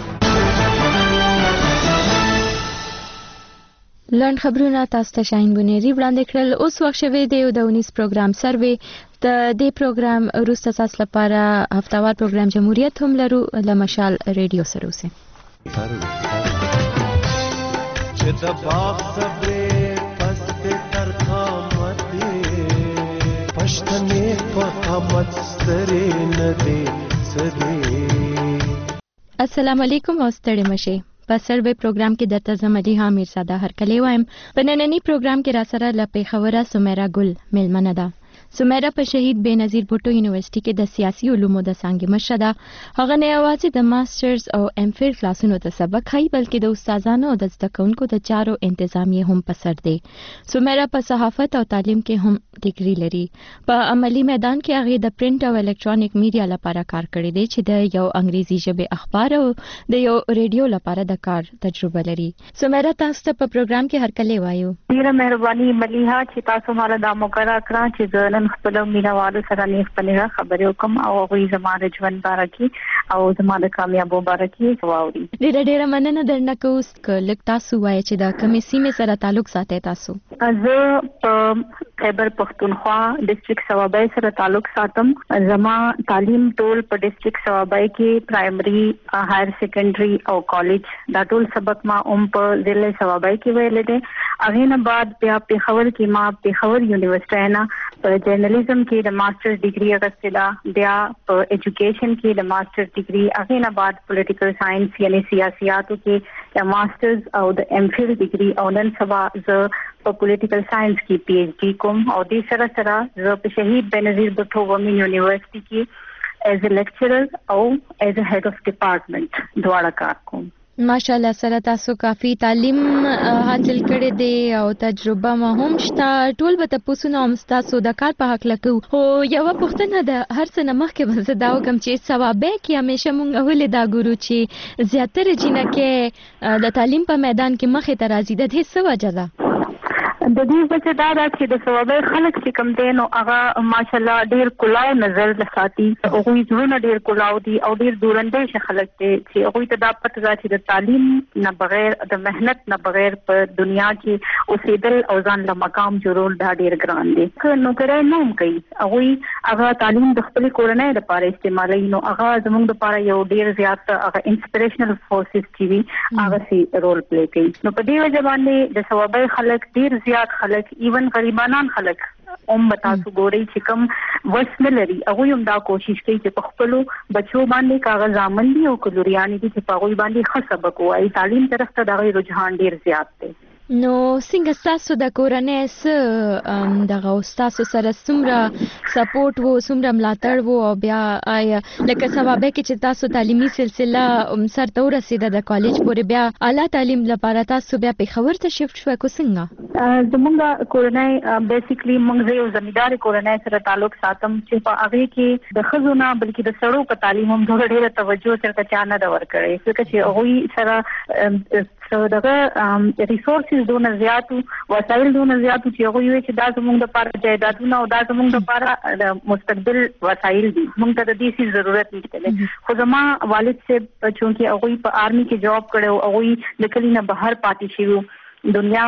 لاند خبرونه تاسو ته شاهین بنيري وړاندې کړل. اوس وخت شوی دی د 19 پروګرام سروي. د دې پروګرام وروسته تاسو لپاره هفتهوار پروګرام جمهوریت هم لرو له مشال ریډیو سره اوسئ. چې د باغ صبرې پسته ترخه پښتنې په امت سترې نه دي سدي. السلام علیکم او ستړي مشه. په سروي پروګرام کې درته زمدي حامد زاده هرکلی وایم. په نننی پروګرام کې را سره له پیښوره سمیرا ګل ملمنه ده. سمیرا په شهید بېنظیر بوټو یونیورسيټي کې د سیاسي علومو د څانګې مشره ده. هغه نه یوازې د ماسترز او ام فیل کلاسونو ته سبق ښیي بلکې د استادانو او د زده کوونکو د چارو انتظامیه هم په سر دی. سمیرا په صحافت او تعلیم کې هم ډیګري لري. په عملی میدان کې هغه د پرنٹ او الکترونیک میډیا لپاره کار کړی دی چې د یو انګریزي ژبې اخبار او د یو ریډیو لپاره د کار تجربه لري. سمیرا تاسو ته په پروګرام کې هرکلی وایو. ډیره مهرباني ملیحه چې تاسو مال د مقرره کړه چې نن خپل مینوالو سره نیغ پنیغه خبرې وکم او هغوی زما د ژوند باره کې او زما د کامیابو باره کې واوري. ډیره مننه درنه کوم لږ تاسو وایي چې د کومې سیمې سره تعلق ساتئ تاسو؟ زه په خیبر پختونخوا ډسټریکټ سوابای سره تعلق ساتم. زما تعلیم ټول په ډسټریکټ سوابای کې پرایمري، هایر سیکنډري او کالج دا ټول سبق ما په ضلع سوابای کې ویل دي. هغه نه بعد بیا پیښور کې ما پیښور یونیورسيټي نه په جرنالیزم کې د ماستر ډیګري اغستله. بیا په ایجوکیشن کې د ماستر ډیګري. هغه نه بعد پولیټیکل ساينس یعنی سیاسياتو کې د ماسترز او د ام فیل ډیګري او نن سبا زه په پولیټیکل ساينس کې پی ایچ ډي کوم او د سره سره زه په شهید بېنظیر بوټو وومن یونیورسيټي کې ایز ا لیکچرر او ایز ا هیډ اف ډپارټمنټ دواړه کار کوم. ماشاءالله سره تاسو کافی تعلیم حاصل کړی دی او تجربه ما هم شته. ټول به تاسو نو تاسو د کار په حق لکو خو یو پوښتنه د هر څه نه مخکې به زه دا وکم چې ثوابه کې همیشه مونږ ولې دا ګورو چې زیاتره جنکه د تعلیم په میدان کې مخې ته راځي. د دې څه وجه ده؟ د دې وجه دا ده چې د ثوابه خلک چې کم دي نو هغه ماشاءالله ډیر کلاو نظر لساتي. هغوی زړونه ډیر کلاو دي او ډیر دوراندیش خلک دي چې هغوی ته دا پته ده چې د تعلیم نه بغیر د مهنت نه بغیر په دنیا کې اوسېدل او ځان له مقام جوړول دا ډیر ګران دي. که نوکرۍ نوم کوي هغوی هغه تعلیم د خپل کورنۍ لپاره استعمالوي نو هغه زموږ لپاره یو ډیر زیات هغه انسپریشنل فورسز چې وي هغه سي رول پلی کوي. نو په دې وجه باندې د ثوابه خلک ډیر زیات خلک ایون غریبانان خلک تاسو ګورئ چې کوم وس نه لري هغوی هم دا کوشش کوي چې په خپلو بچو باندې کاغذ عمل دي او کلوریانې دي چې په هغوی باندې ښه سبق ووایي. تعلیم طرف ته د هغوی رجحان ډیر زیات دی. نو څنګه تاسو د کورنۍ سره دغه تاسو سره څومره سپورټ وو څومره ملاتړ وو او بیا لکه سبب کې چې تاسو تعلیمي سلسله سرته ورسېده د کالج پورې بیا اعلی تعلیم لپاره تاسو بیا پېښور ته شفت شوئ کو څنګه زمونږ کورنۍ بیسیکلی موږ یو زمیندار کورنۍ سره تعلق ساتم چې په هغه کې د ښځو نه بلکې د سړو په تعلیم هم ډېره توجه سره چا نه دا ورکړي ځکه چې هغوی سره دغه ریسورسز دونه زیاتو وسایل دونه زیاتو چې هغوی وایي چې دا زموږ لپاره جایدادونه او دا زموږ لپاره د مستقبل وسایل دي موږ ته د دې څه ضرورت نشته خو زما والد صاحب چونکې هغوی په آرمي کې جاب کړو هغوی د کلي نه بهر پاتې شوي دنیا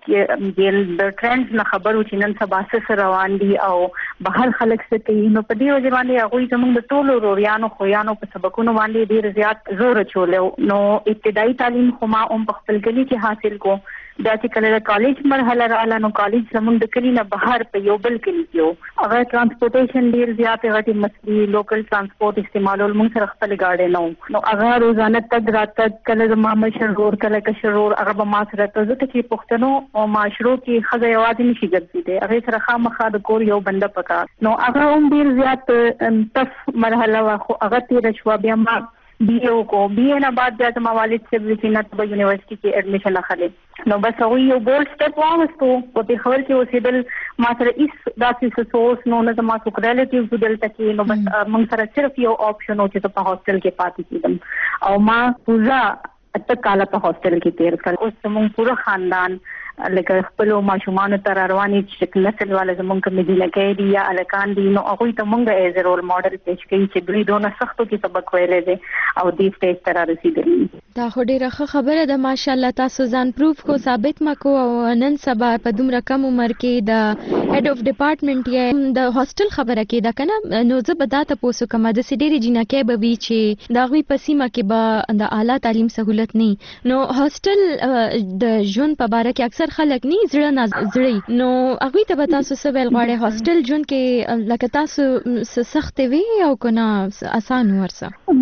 کې د ټرندز نه خبرو چې نن سبا څه روان دي او بهر خلک څه کوي نو په دې وجه باندې هغوی زموږ د ټولو وروریانو خویانو په سبقونو باندې ډېر زیات زور اچولی نو ابتدایي تعلیم خو ما هم په خپل کلي کې حاصل کو دا چې کله د کالج مرحله رااله نو کالج زموږ د کلي نه بهر په یو بل کلي کې هغه ترانسپورټیشن ډېر زیات غټي مسلې لوکل ترانسپورټ استعمالول موږ سره خپل گاډي نو هغه روزانه تګ راتګ کله زما مشر ورور کله کشر ورور هغه به ما سره ته ځکه چې پښتنو او معاشرو کې ښځه یوازې نشي ګرځېدی هغې سره خامخا د کور یو بنده پکار نو هغه هم ډېر زیات ټف مرحله وه خو هغه تېره شوه بیا ما BA کو BA نه بعد بیا زما والد صاحب وسینه په یونیورسيټي کې ایډمیشن اخلي نو بس هغوی یو بولډ سټپ واغستو په پېښور کې اوسېدل ما سره هېڅ داسې سورس نو نه زما څوک ریلیټیوز دلته کې نو بس موږ سره صرف یو آپشن و چې په هاسټل کې پاتې کېدم او ما پوره 8 کاله په هاسټل کې تېر کړل اوس زموږ پوره خاندان لکه خپلو ماشومانو ته راروانې چې نسل والا زموږ کوم مدینهګۍ دي یا هلکان دي نو هغوی ته موږ ایز رول ماډل پیش کوي چې دوی دونه سختو کې سبق ویلی دی او دې سټیج ته رارسېدلي دا خو ډېره ښه خبره ده ماشاءالله تاسو ځان پروف کو ثابت مکو او نن سبا په دومره کم عمر کې د هیډ اف ډپارټمنټ یا د هاسټل خبره کې ده کنه نو زه به دا تاسو کوم د سډيري جنکه به وی چې دا غوي په سیمه کې به د اعلی تعلیم سہولت نه نو هاسټل د ژوند په اړه کې اکثر خلک نه زړه نازړي نو هغه ته به تاسو څه ویل غواړئ هاسټل ژوند کې لکه تاسو سخت وي او کنه آسان ورسه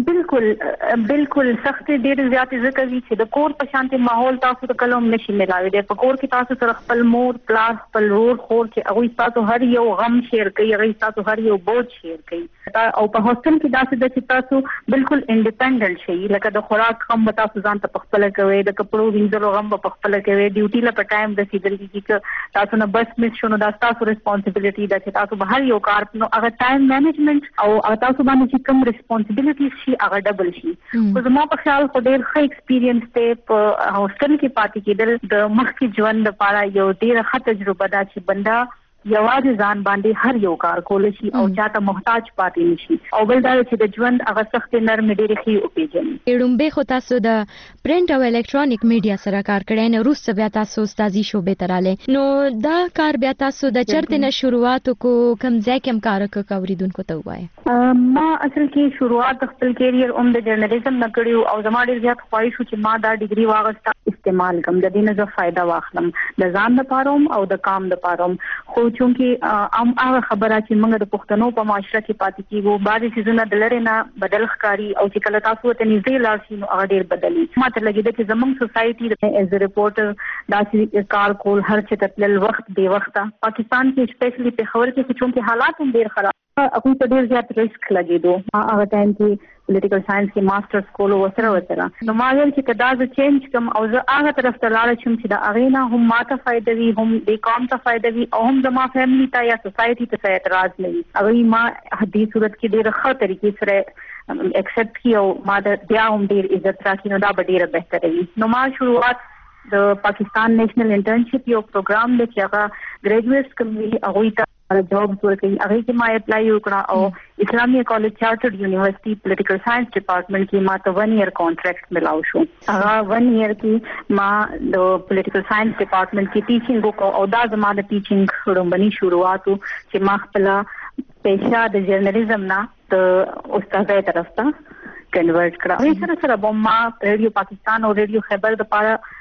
بالکل سخت ډېر زیات ځکه چې د کور په شانتي ماحول تاسو ته کلم نشي ملاوي دی په کور کې تاسو سره خپل مور پلار خپل ورور خور چې هغه تاسو هر یو غم شیر کوي هغه تاسو هر یو بوج شیر کوي او په هاسټل کې داسې د چې تاسو بالکل انډیپندنٹ شئ لکه د خوراک غم به تاسو ځان ته خپل کوي د کپړو وینځلو غم به خپل کوي ډیوټي له په ټایم رسیدل چې تاسو نه بس مس شونه دا تاسو ریسپانسیبিলিټي ده چې تاسو به هر یو کار نو هغه ټایم مینجمنت او تاسو باندې چې کوم ریسپانسیبিলিټي شي هغه ډبل شي خو زما په خیال خو ډېر ښه ایکسپیرینس دی په هاسټل کې پاتې کېدل د مخکې ژوند لپاره یو ډېره ښه تجربه ده چې بنده یوازې ځان باندې هر یو کار کولی شي او چاته محتاج پاتې نشي او بل دا چې د ژوند هغه سختې نرمې ډېرې ښې وپېژني لومبۍ خو تاسو د پرنټ او الکترونیک میډیا سره کار کړی نه وروسته بیا تاسو استادي شعبې ته راغلی نو دا کار بیا تاسو د چېرته نه شروعات وکړو کوم ځای کې هم کار وکړو اورېدونکو ته ووایه ما اصل کې شروعات د خپل کیریر هم د جرنالیزم نه کړی او زما ډېر زیات خواهش و چې ما دا ډیګري واغسته استعمال کوم د دې نه زه فایده واخلم د ځان لپاره هم او د کام لپاره هم خو چونکې هغه خبره چې موږ د پښتنو په معاشره کې پاتې کېږو بعضې څیزونه د لرې نه بدل ښکاري او چې کله تاسو ورته نږدې لاړ شي نو هغه ډېر بدلي ما ته لګېده چې زموږ سوسایټي ایز ا ریپورټر داسې کار کول هر څه ته تلل وخت بې وخته پاکستان کې سپیشلی پېښور کې چونکې حالات هم ډېر خراب هغوی ته ډېر زیات ریسک لګېدو هغه ټایم کې پولیټیکل ساينس کې ماسټرز کولو وسره نو ما ویل چې کدا زه چینج کوم او زه هغه طرف ته لاړ شم چې د هغې نه هم ما ته فایده وي هم دې قوم ته فایده وي او هم زما فیملی ته یا سوسایټي ته څه اعتراض نه وي هغوی ما دې صورت کې ډېره ښه طریقې سره ایکسپټ کړي او ما د بیا هم ډېر عزت راکړي نو دا به ډېره بهتره وي نو ما شروعات د پاکستان نیشنل انټرنشپ یو پروګرام دی چې هغه ګریجویټس کوم وي هغوی ته جابس ورکوي هغې کې ما اپلای وکړه او اسلامي کالج چارټرډ یونیورسيټي پولیټیکل ساينس ډپارټمنټ کې ما ته 1 year کانټریکټ ملاو شو هغه 1 year کې ما د پولیټیکل ساينس ډپارټمنټ کې ټیچینګ وکړو او دا زما د ټیچینګ وړاندې شروعات چې ما خپل پیشه د جرنالیزم نه د استادۍ طرف ته کنورټ کړه. سره سره ما ریډیو پاکستان او ریډیو خیبر د پاره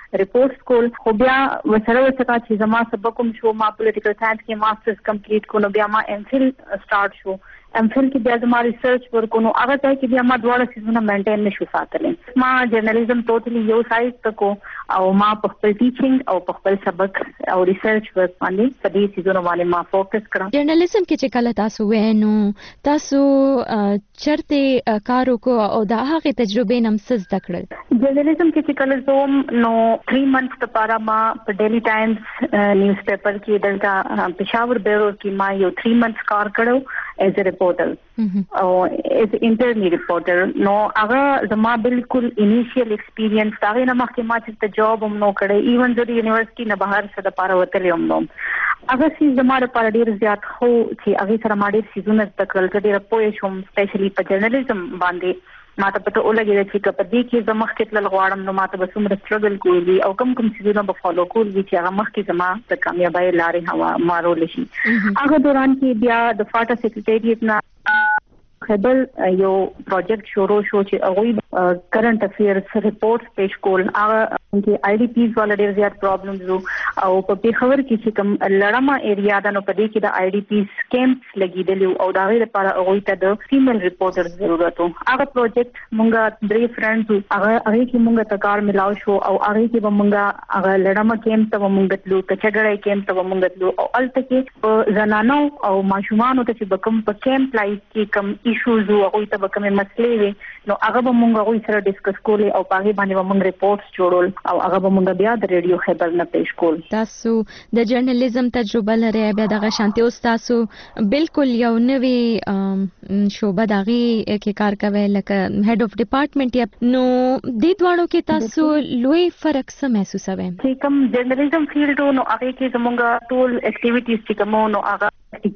रिपोर्ट्स کول خو بیا وسره وسکا چې زما سبق کوم شو ما پولیټیکل ساينس کې ماسترز کمپلیټ کو نو بیا ما ام فل سٹارټ شو ام فل کې بیا زما ریسرچ ورکو نو هغه ځای کې بیا ما دواړه سیزونه مینټین نشو ساتلې ما جرنالیزم ټوټلی یو سایډ تکو او ما په خپل ټیچینګ او په خپل سبق او ریسرچ ورک باندې په دې سیزونه باندې ما فوکس کړم جرنالیزم کې چې کله تاسو وینو تاسو چرته کار وکړو او دا هغه تجربه نم سز دکړل جرنالیزم کې چې کله زوم نو 3 months لپاره ما په ډیلی ټایمز نیوز پیپر کې دلته پېښور بیورو کې ما یو 3 months کار کړو as a reporter او as intern reporter نو هغه زما بالکل انیشیل ایکسپیرینس دا نه مخکې ما چې جاب هم نو کړې ایون د یونیورسيټي نه بهر څه د پاره وتلې هم نو هغه سیز زما لپاره ډیر زیات خو چې هغه سره ما ډیر سیزونه تکل ډیر پوه شوم سپیشلی په جرنالیزم باندې ما ته پته ولګی چې په دې کې زما مخکې تل غواړم نو ما ته به څومره سټرګل کولی او کوم سیزونه به فالو کولی چې هغه مخکې زما د کامیابی لارې هوا مارول شي هغه دوران کې بیا د فاټا سیکریټریټ نه خبر یو پروجیکټ شروع شو چې هغه کرنٹ افیرز ریپورټس پیش کول هغه چې آی ډی پیز والا ډیر زیات پرابلمز او په پیښور کې چې کوم لړما ایریا ده نو په دې کې د آی ډی پیز کیمپس لګیدلی او دا غیر لپاره هغه ته د فیمیل ریپورټر ضرورت و هغه پروجیکټ مونږه درې فرندز هغه کې مونږه تکار ملاو شو او هغه کې به مونږه هغه لړما کیمپ ته مونږ تلو کچګړې کیمپ ته مونږ تلو او الته کې په زنانو او ماشومان ته چې بکم په کیمپ لای کې کم ایشوز او هغه ته بکم مسلې وي نو هغه به مونږ هغه سره ډیسکس کولې او پاغي باندې مونږ ریپورټس جوړول او هغه به مونږ بیا د ریډیو خبر نه پیش کول تاسو د جرنالیزم تجربه لري بیا دغه شانتي او تاسو بالکل یو نوې شوبه دغه کې کار کوي لکه هډ اف ډپارټمنټ یا نو د دوانو کې تاسو لوی فرق څه محسوسوي چې کوم جرنالیزم فیلډ نو هغه کې زمونږ ټول اکټیویټیز چې کوم نو هغه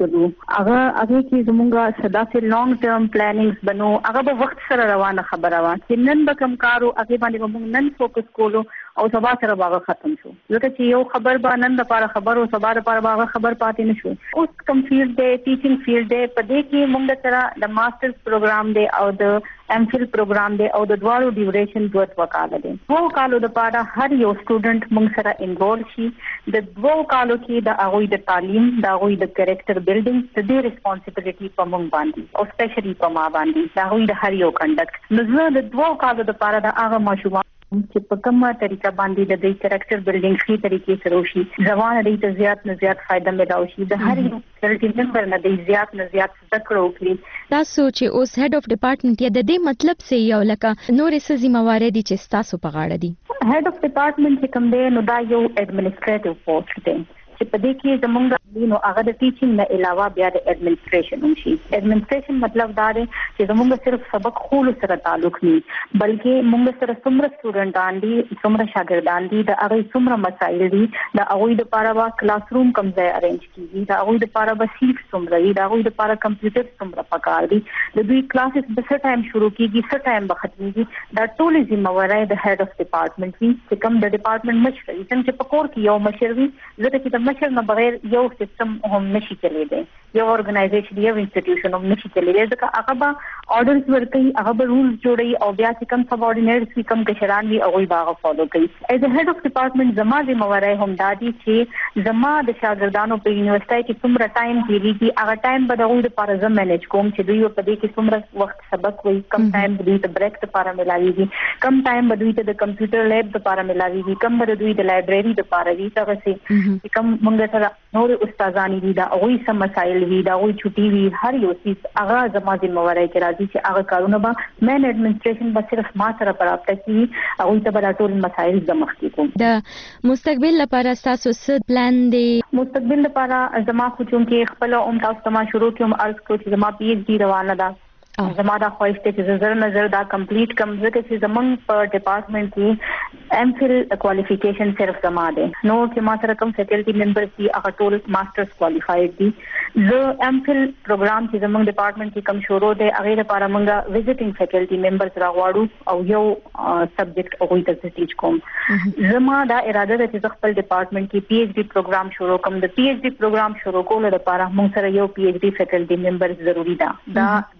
هغه کې زمونږ صدا سي لانګ ټرم پلانینګز بنو هغه به وخت سره روانه خبره وه چې نن به کوم کارو هغه باندې موږ نن فوکس کولو او سبا سره باغ ختم شو ځکه چې یو خبر به نن لپاره خبر او سبا لپاره باغ خبر پاتې نشو اوس کوم فیلډ دی ټیچینګ فیلډ دی په دې کې موږ سره د ماسترز پروګرام دی او د ام فل پروګرام دی او د دوه ډیوریشن دوه وکاله دی وو کالو لپاره هر یو سټوډنټ موږ سره انوالو شي د دوه کالو کې د هغه د تعلیم د هغه د کریکټر بلډینګ د دې responsibility په موږ باندې او سپیشلی په ما باندې د هغه د هر یو کنډکټ نو د دوه کالو لپاره د هغه ماشومان چې په کومه طریقه باندې د دې کریکټر بلډینګ خي طریقې سره وشي ځوان لري ته زیات نه زیات فائدہ ملو شي د هر یو کمیټي ممبر نه د زیات نه زیات تکړه وکړي تاسو چې اوس هډ اف ډپارټمنټ یا د دې مطلب څه یو لکه نورې څه ذمہواري دي چې تاسو په غاړه دي هډ اف ډپارټمنټ چې کوم دی نو دا یو ایڈمنسټریټیو پوسټ دی چې په دې کې زمونږ نو هغه د ټیچینګ نه علاوه بیا د ایڈمنسټریشن هم شي ایڈمنسټریشن مطلب دا دی چې زمونږ صرف سبق خول سره تعلق نه بلکې موږ سره څومره سټوډنټان دي څومره شاګردان دي د هغه څومره مسایل دي د هغه لپاره وا کلاس روم کوم ځای ارینج کیږي د هغه لپاره به سیټ څومره دي د هغه لپاره کمپیوټر څومره پکار دي د دوی کلاسز په څه ټایم شروع کیږي څه ټایم به ختميږي دا ټول ذمہواری د هډ اف ډپارټمنټ وي چې کوم د ډپارټمنټ مشر وي څنګه چې په کور کې یو مشر وي ځکه چې د مشر نه بغیر یو سیستم هم نشي چلیدای یو ارګنایزیشن یو انسټیټیوشن هم نشي چلیدای ځکه هغه به آرډرز ورکړي هغه به رولز جوړي او بیا چې کوم سبورډینیټس وي کوم کشران وي هغه به هغه فالو کوي ایز ا هډ اف ډپارټمنټ زما ذمہواری هم دادي چې زما د شاګردانو په یونیورسيټي کې څومره ټایم کیږي هغه ټایم به دغه لپاره زه مینیج کوم چې دوی په دې کې څومره وخت سبق وي کم ټایم دوی ته بریک لپاره ملاويږي کم ټایم به دوی ته د کمپیوټر لیب لپاره ملاويږي کم به دوی د لایبرری لپاره وي څنګه چې کم موږ سره نور استادان دي دا هغه سم مسایل وي دا هغه چټي وي هر یو څه هغه زما ذمہواری کې راځي چې هغه کارونه به مین ایڈمنسټریشن به صرف ما سره پراپته کی هغه ته به ټول مسایل د مخ کې کوم د مستقبل لپاره تاسو څه پلان دی مستقبل لپاره زما خو چې خپل تاسو ته ما شروع کوم ارز کو چې زما پی ایچ ډی روانه ده زما دا خواهش ته چې زر نظر دا کمپلیټ کم ځکه چې زمونږ په ډپارټمنټ کې ام فل کوالیفیکیشن صرف زما ده نو چې ما سره کوم فیکلټي ممبر دي هغه ټول ماسترز کوالیفاید دي زه ام فل پروګرام چې زمونږ ډپارټمنټ کې کوم شروع ده هغه لپاره موږ وزټینګ فیکلټي ممبرز راغواړو او یو سبجیکټ هغه ته ټیچ کوم زما دا اراده ده چې خپل ډپارټمنټ کې پی ایچ ډی پروګرام شروع کوم د پی ایچ ډی پروګرام شروع کولو لپاره موږ سره یو پی ایچ ډی فیکلټي ممبر ضروری ده دا د یونیورسيټي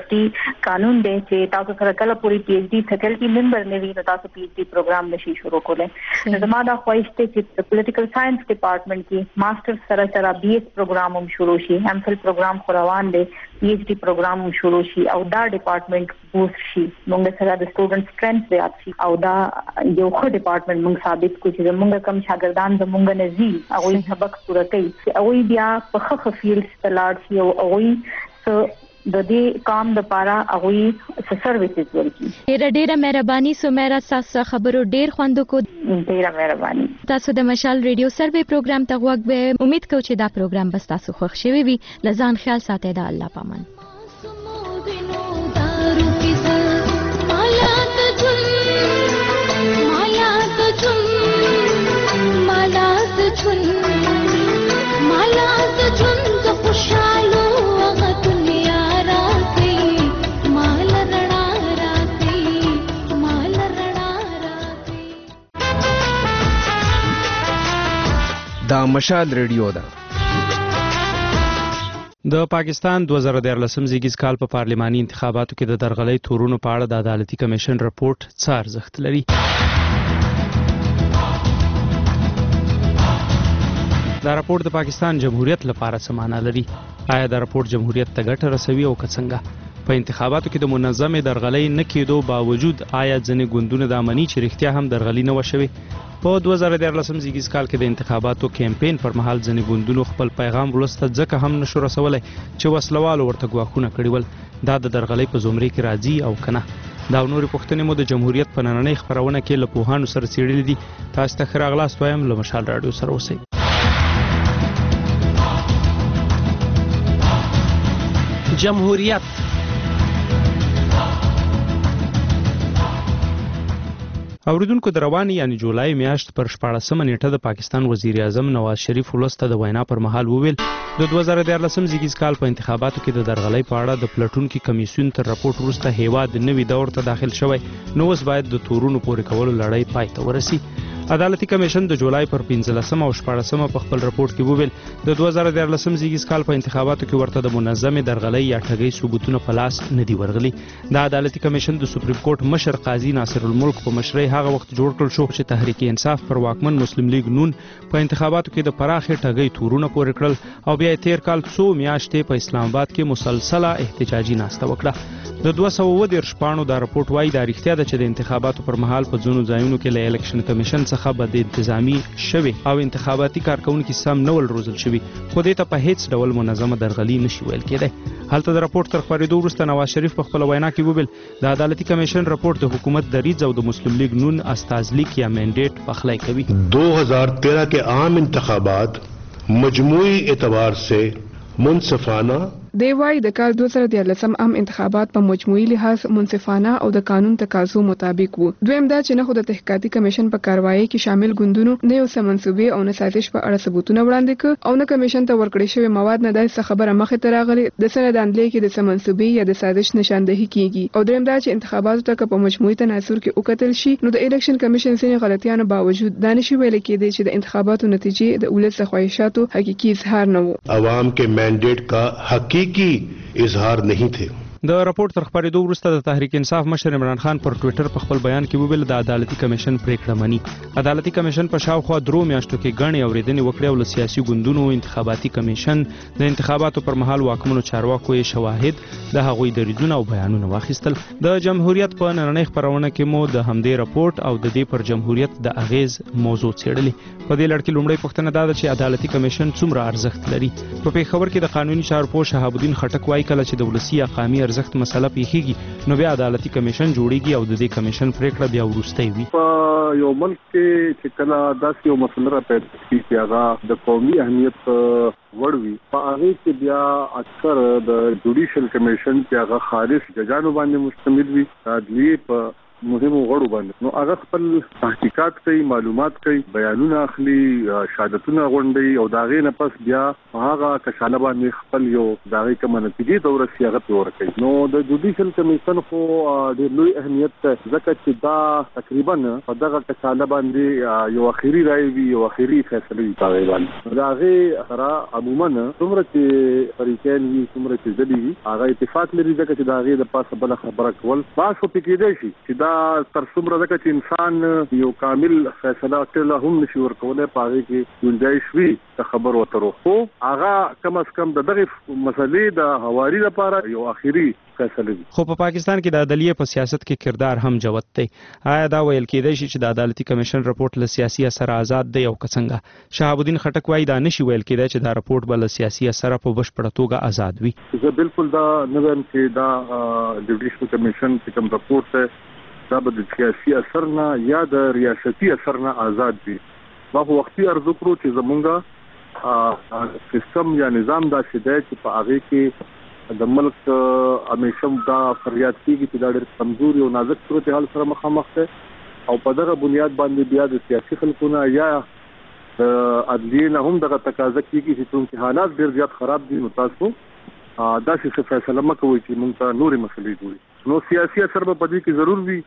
یونیورسيټي قانون دی چې تاسو سره کله پوری پی ایچ ډي فیکلټي ممبر نه وي نو تاسو پی ایچ ډي پروګرام نشي شروع کولای. زما دا خواهش دی چې پولیټیکل ساينس ډپارټمنټ کې ماستر سره بي ایس پروګرام هم شروع شي، ام فل پروګرام خو روان دی، پی ایچ ډي پروګرام هم شروع شي او دا ډپارټمنټ بوست شي. موږ سره د سټوډنټ سټرنث زیات شي او دا یو ښه ډپارټمنټ موږ ثابت کړو چې موږ کوم شاګردان زموږ نه زی هغه سبق پوره کوي، هغه بیا په ښه فیلډ ته لاړ شي او هغه د دې کام د پاره هغه سرویسز ورکړي. ډېره مهرباني سمیرا، تاسو خبرو ډېر خوند کو. ډېره مهرباني. تاسو د مشال ریډیو سروې پروګرام ته غوږ به امید کوم چې دا پروګرام بس تاسو خوښ شوي وي. لزان خیال ساتئ د الله پامان. دا مشال ریډیو ده. د پاکستان 2014 زیږیز کال په پارلماني انتخاباتو کې د درغلۍ تورونو په اړه د عدالتي کمیشن رپورټ څه ارزښت لري؟ دا رپورټ د پاکستان جمهوریت لپاره څه معنا لري؟ آیا دا رپورټ جمهوریت ته ګټه رسوي او که څنګه؟ په انتخاباتو کې د منظمې درغلۍ نه کېدو باوجود آیا ځینې ګوندونه دا مني چې رښتیا هم درغلي نه وشوي؟ په 2014 زیږیز کال کې د انتخاباتو کمپاین پر مهال ځینې ګوندونو خپل پیغام ولسته ځکه هم نشو رسولی چې وسلوالو ورته ګواښونه کړي ول. دا د درغلۍ په زمرې کې راځي او که نه؟ دا نورې پوښتنې مو د جمهوریت په نننۍ خپرونه کې له پوهانو سره څېړلې دي. تاسو ته ښه راغلاست وایم. له مشال راډیو سره اوسئ. جمهوریت اوریدونکو، د روانې یعنی جولای میاشت پر 14مه نیټه د پاکستان وزیر اعظم نواز شریف ولسته د وینا پر مهال وویل د 2014 زیږیز کال په انتخاباتو کې د درغلۍ په اړه د پلټونکي کمیسیون تر رپورټ وروسته هیواد نوي دور ته داخل شوی، نو اوس باید د تورونو پورې کولو لړۍ پای ته ورسي. عدالتي کمیشن د جولای پر 15 او 14 په خپل رپورټ کې وویل د 2014 زیږیز کال په انتخاباتو کې ورته د منظمې درغلۍ یا ټګۍ ثبوتونه په لاس نه دي ورغلي. د عدالتي کمیشن د سپریم کورټ مشر قاضي ناصر الملک په مشرۍ هغه وخت جوړ کړل شو چې تحریک انصاف پر واکمن مسلم لیگ نون په انتخاباتو کې د پراخې ټګۍ تورونه پورې کړل او بیا تیر کال څو میاشتې په اسلام آباد کې مسلسله احتجاجي ناسته وکړه. د 210 پاڼو دا رپورټ وایي دا رښتیا ده چې د انتخاباتو پر مهال په ځینو ځایونو کې له الیکشن کمیشن څخه بد انتظامي شوې او انتخاباتي کارکونکي سم نه ول روزل شوي، خو دې ته په هیڅ ډول منظمه درغلي نشي ویل کېدی. هلته د رپورټ تر خپرېدو وروسته نواز شریف په خپله وینا کې وویل د عدالتي کمیشن رپورټ د حکومت دریځ او د مسلم لیگ نون استازلیک یا مینډیټ پخلی کوي. 2013 के आम इंतखाबात मजमूई एतबार से मुनसिफाना دی وايي د کال 2014 عام انتخابات په مجموعي لحاظ منصفانه او د قانون تقاضو مطابق وو. دویم دا چې نه خو د تحقیقاتي کمیشن په کاروایی کې شامل ګوندونو نه یو سمنسوبي او نه سازش په اړه ثبوتونه وړاندې کړ او نه کمیشن ته ورکړی شوی مواد نه داسې خبره مخې ته راغلي د سنداندلې کې د سمنسوبي یا د سازش نشاندهي کیږي. او دریم دا چې انتخاباتو ته په مجموعي تناظر کې وکتل شي نو د الیکشن کمیشن سره غلطیانو باوجود دا نشي ویل کېدی چې د انتخاباتو نتیجې د ولس خواهشاتو حقيقي اظهار نه وو. عوام के मैंडेट का हकीकी इजहार नहीं थे. د راپور تر خپرېدو وروسته د تحریک انصاف مشر عمران خان پر ټوئیټر په خپل بیان کې وویل د عدالتي کمیشن پریکړه مني. عدالتي کمیشن په شاوخوا 3 میاشتو کې غڼې اورېدنې وکړې او له سیاسي ګوندونو انتخاباتي کمیشن د انتخاباتو پر مهال واکمنو چارواکو یې شواهد د هغوی دریځونه او بیانونه واخیستل. د جمهوریت په نننۍ خپرونه کې مو د همدې راپورټ او د دې پر جمهوریت د اغیز موضوع څېړلې. په دې لړ کې لومړی پوښتنه دا ده چې عدالتي کمیشن څومره ارزښت لري. په پېښور کې د قانوني چارپوه شهاب الدین خټک وايي کله چې د ولسي یا قامي ارزښت مسله پیښیږي نو بیا عدالتي کمیشن جوړیږي او د دې کمیشن پریکړه بیا وروستۍ وي. په یو ملک کې چې کله داسې یو مسله راپیدا کېږي چې هغه د قومي اهمیت وړ وي په هغه کې بیا اکثر د جوډیشل کمیشن چې هغه خالص ججانو باندې مشتمل وي، عدلیې په مهمو غړو باندې، نو هغه خپل تحقیقات کوي، معلومات کوي، بیانونه اخلي، شهادتونه غونډي او دا غي نه پس بیا هغه کشاله باندې خپل یو دا غي کوم نتیجې د ورسي هغه تور کوي. نو د جوډیشل کمیشن خو د لوی اهمیت ځکه چې دا تقریبا په دغه کشاله باندې یو اخیری رائے وی، یو اخیری فیصله وی پاوی باندې. دا غي سره عموما څومره چې فریقین وي، څومره چې ځدي وي، هغه اتفاق لري ځکه چې دا غي د پاسه بل خبره کول باش په کې دی شي چې دا تر څومره ځکه چې انسان یو کامل فیصله کړل هم نشي ورکولای، پاره کې گنجائش وي د خبر وترو، خو هغه کم از کم د دغه مسلې د حوالي لپاره یو اخیری فیصله وي. خو په پاکستان کې د عدلیه په سیاست کې کردار هم جوت دی. آیا دا ویل کېدای شي چې د عدالتي کمیشن رپورت له سیاسي اثر آزاد دی او څنګه؟ شهاب الدین خټک وایي دا نشي ویل کېدای چې دا رپورت بل سیاسي اثر په بشپړه توګه آزاد وي. زه بالکل دا نه وایم چې دا جوډیشل کمیشن چې کوم رپورت دی دا به د سیاسي اثر نه یا د ریاستي اثر نه آزاد وي. ما په وختي ارزو کړو چې زمونږه سیستم یا نظام دا شې دی چې په هغه کې د ملک همیشه دا فریاد کیږي چې دا ډېر کمزوري او نازک صورتحال سره مخامخ ده او په دغه بنیاد باندې بیا د سیاسي خلکونه یا عدلیه نه هم دغه تقاضا کیږي چې څنګه حالات ډېر زیات خراب دي، نو تاسو دا څه فیصله مکوئ چې موږ ته نورې مسلې جوړي. نو سیاسي اثر به پدې کې ضرور وي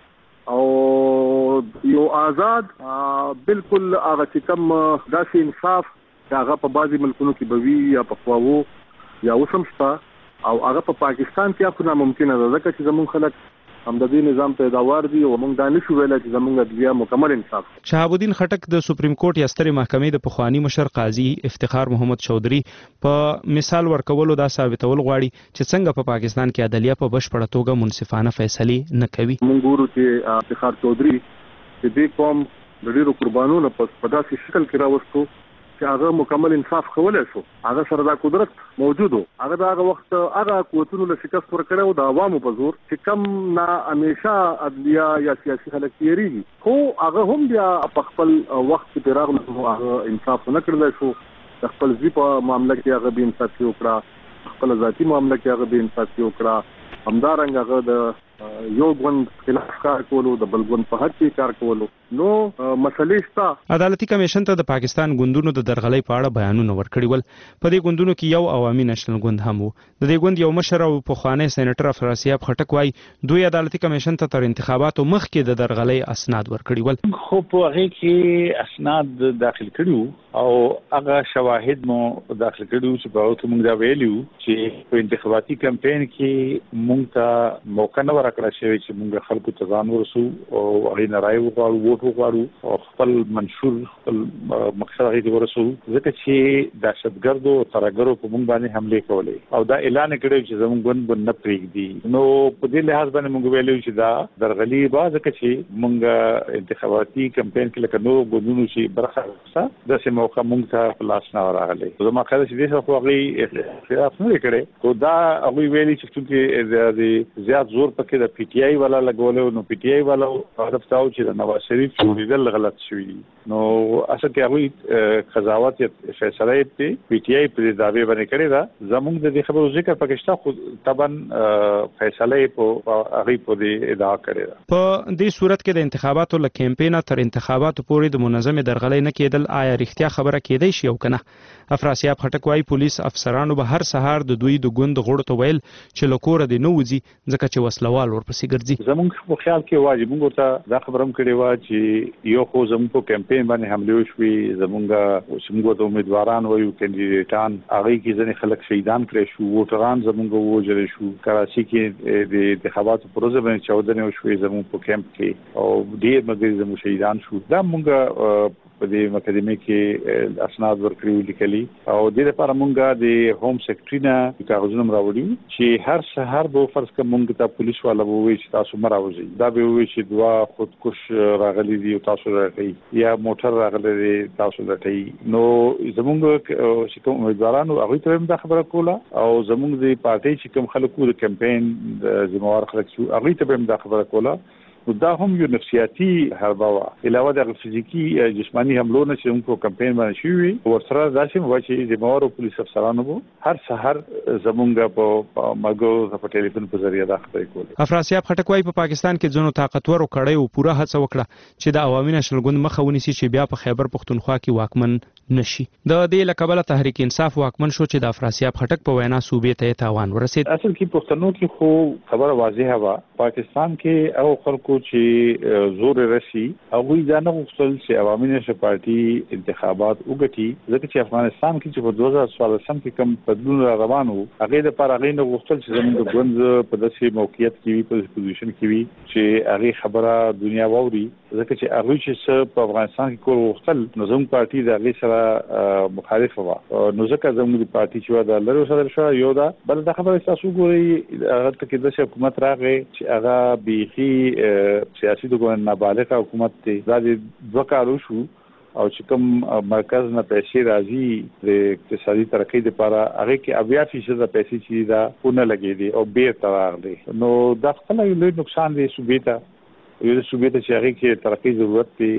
او یو آزاد بالکل هغه چې کوم داسې انصاف هغه په بعضي ملکونو کې به وي یا په خواو یا اوسم شته او هغه په پاکستان کې خو ناممکنه ده ځکه چې زموږ خلک هم د دې نظام پیداوار دي او موږ دا نشو ویلای چې زموږ عدلیه مکمل انصاف. شهاب الدین خټک د سپریم کورټ یا سترې محکمې د پخوانی مشر قاضي افتخار محمد چودھری په مثال ورکولو دا ثابتول غواړي چې څنګه په پاکستان کې عدلیه په بشپړه توګه منصفانه فیصلې نه کوي. موږ ګورو چې افتخار چودھری چې د قوم د ډیرو قربانونو په داسې شکل کې راوستو چې هغه مکمل انصاف کولای شو، هغه سره دا قدرت موجودو، هغه د هغه وخت هغه قوتونو له شکست ورکړو د عوامو په زور چې کم نه همیشه عدلیه یا سیاسي خلک تیریږي، خو هغه هم بیا په خپل وخت کې راغلو هغه انصاف نه کړل شو. د خپل ځی په معاملې کې هغه به انصاف وکړه، خپل ذاتی معاملې کې هغه به انصاف وکړه، همدارنګه هغه د یو ګوند خلاف کار کولو، د بل ګوند په حق کې کار کولو. نو مسلې شته. عدالتي کمیشن ته د پاکستان ګوندونو د درغلۍ په اړه بیانونه ورکړي ول. په دې ګوندونو کې یو عوامي نېشنل ګوند هم وو. د دې ګوند یو مشر او پخوانی سېنیټر افراسیاب خټک وایي دوی عدالتي کمیشن ته تر انتخاباتو مخکې د درغلۍ اسناد ورکړي ول. خو په هغه کې اسناد داخل کړیو او هغه شواهد مو داخل کړیو چې په اوته موږ دا ویلو چې په انتخاباتي کمپاین کې موږ ته موقع نه ورکړل شوی چې موږ خلکو ته ځان ورسو او هغه نه راي وغواړو، ووټ وغواړو او خپل منشور خپل مقصد هغه ورسو، ځکه چې دهشتګردو او ترهګرو په موږ باندې حمله کولې او دا اعلان کړی چې زموږ ګوند نه پرېږدي. نو په دې لحاظ باندې موږ ویلو چې دا درغلي به ځکه چې موږ انتخاباتي کمپاین کې لکه نور ګوندونو چې برخه واخیسته داسې موقع موږ ته په لاس نه راغلی. زما خیال چې دې سره خو هغوی اختلاف نه کړی، خو دا هغوی ویلي چې څومره د زیات زور پکې د پی ټي آی والا لګولو، نو پی ټي آی والا هدف دا و چې د نواز شریف جوړېدل غلط شوي دي. نو اصل کې هغوی قضاوت یا فیصله یې پی ټي آی په دعوې باندې کړې ده. زموږ د دې خبرو ذکر پکې شته، خو طبعا فیصله یې په هغوی په دې ادعا کړې ده. په دې صورت کې د انتخاباتو له کمپینه تر انتخاباتو پورې د منظمې درغلۍ نه کېدل آیا رښتیا خبره کېدای شي او که نه؟ افراسیاب خټک وایي پولیس افسرانو به هر سهار د دوی د ګوند غړو ته ویل چې له کوره دې نه وځي ځکه چې وسلوال ورپسې ګرځي. زموږ په خیال کې واجب موږ ته دا خبره هم کړې وه چې یو خو زموږ په کمپین باندې حملې وشوې، زموږ د امیدواران وایو کینډیډیټان هغوی کې ځینې خلک شهیدان کړی شو، ووټران زموږ ووژل شو. کراچي کې د انتخاباتو په ورځ باندې چاودنې وشوې زموږ په کمپ کې او ډېر ملګري زموږ شهیدان شو. دا موږ په دې مقدمه کې اسناد ورکړي لیکلي او د دې لپاره موږ د هوم سیکرټري نه کاغذونه راوړي چې هر سهار به فرض کړه موږ ته پولیس والا به وایي چې تاسو مه راوځئ، دا به وایي چې دوه خودکش راغلي دي او تاسو راټئ یا موټر راغلی دی تاسو راټئ. نو زموږ چې کوم امیدوارانو هغوی ته هم دا خبره کوله او زموږ د پارټۍ چې کوم خلکو د کمپین د ذمهوار خلک شو هغوی ته به هم دا خبره کوله دا هم یو نفسیاتي حربه وا علاوه د فزیکی جسمانی حملو نه چې موږ کمپاین باندې شوی ورسره داسې مو چې د مور پولیس افسرانو وو هر سحر زمونږ په مګو په ټلیفون په ذریعہ دا خبرې کولې. افراسیاب خټک وايي په پاکستان کې ځینو طاقتورو کړي او پوره هڅه وکړه چې د عوامي نشل ګوند مخه ونیسي چې بیا په خیبر پختونخوا کې واکمن نشي. د دې لکبله تحریک انصاف واکمن شو چې د افراسیاب خټک په وینا صوبې ته تاوان ورسید. اصل کې پښتنو کې خو خبره واضحه وا پاکستان کې او خلکو چې زور رسی او وی ځانه غوښتل چې عوامي نشل پارټي انتخابات وګټي ځکه چې افغانستان کې چې په 2014 کې کوم بدلون روان وو هغه د پر هغه نه غوښتل چې زموږ ګوند په داسې موقعیت کې وي په پوزیشن کې وي چې هغه خبره دنیا ووري ځکه چې هغه چې په افغانستان کې کول غوښتل نو زموږ پارټي د هغه سره مخالف و نو ځکه زموږ پارټي چې دا لري سره شو یو دا بل دا خبره تاسو ګوري هغه کې د حکومت راغی چې هغه بيخي سیاسي دغه نابالغه حکومت دی دا د وکړو شو او چې کوم مرکز نه پیسې راځي د اقتصادي ترقۍ لپاره هغه کې 80% د پیسې چې دا پونه لګي دي او بیر تراغ دي نو دا خپل یو لوی نقصان دی صوبې ته یو صوبې ته چې هغه کې ترقۍ ضرورت دی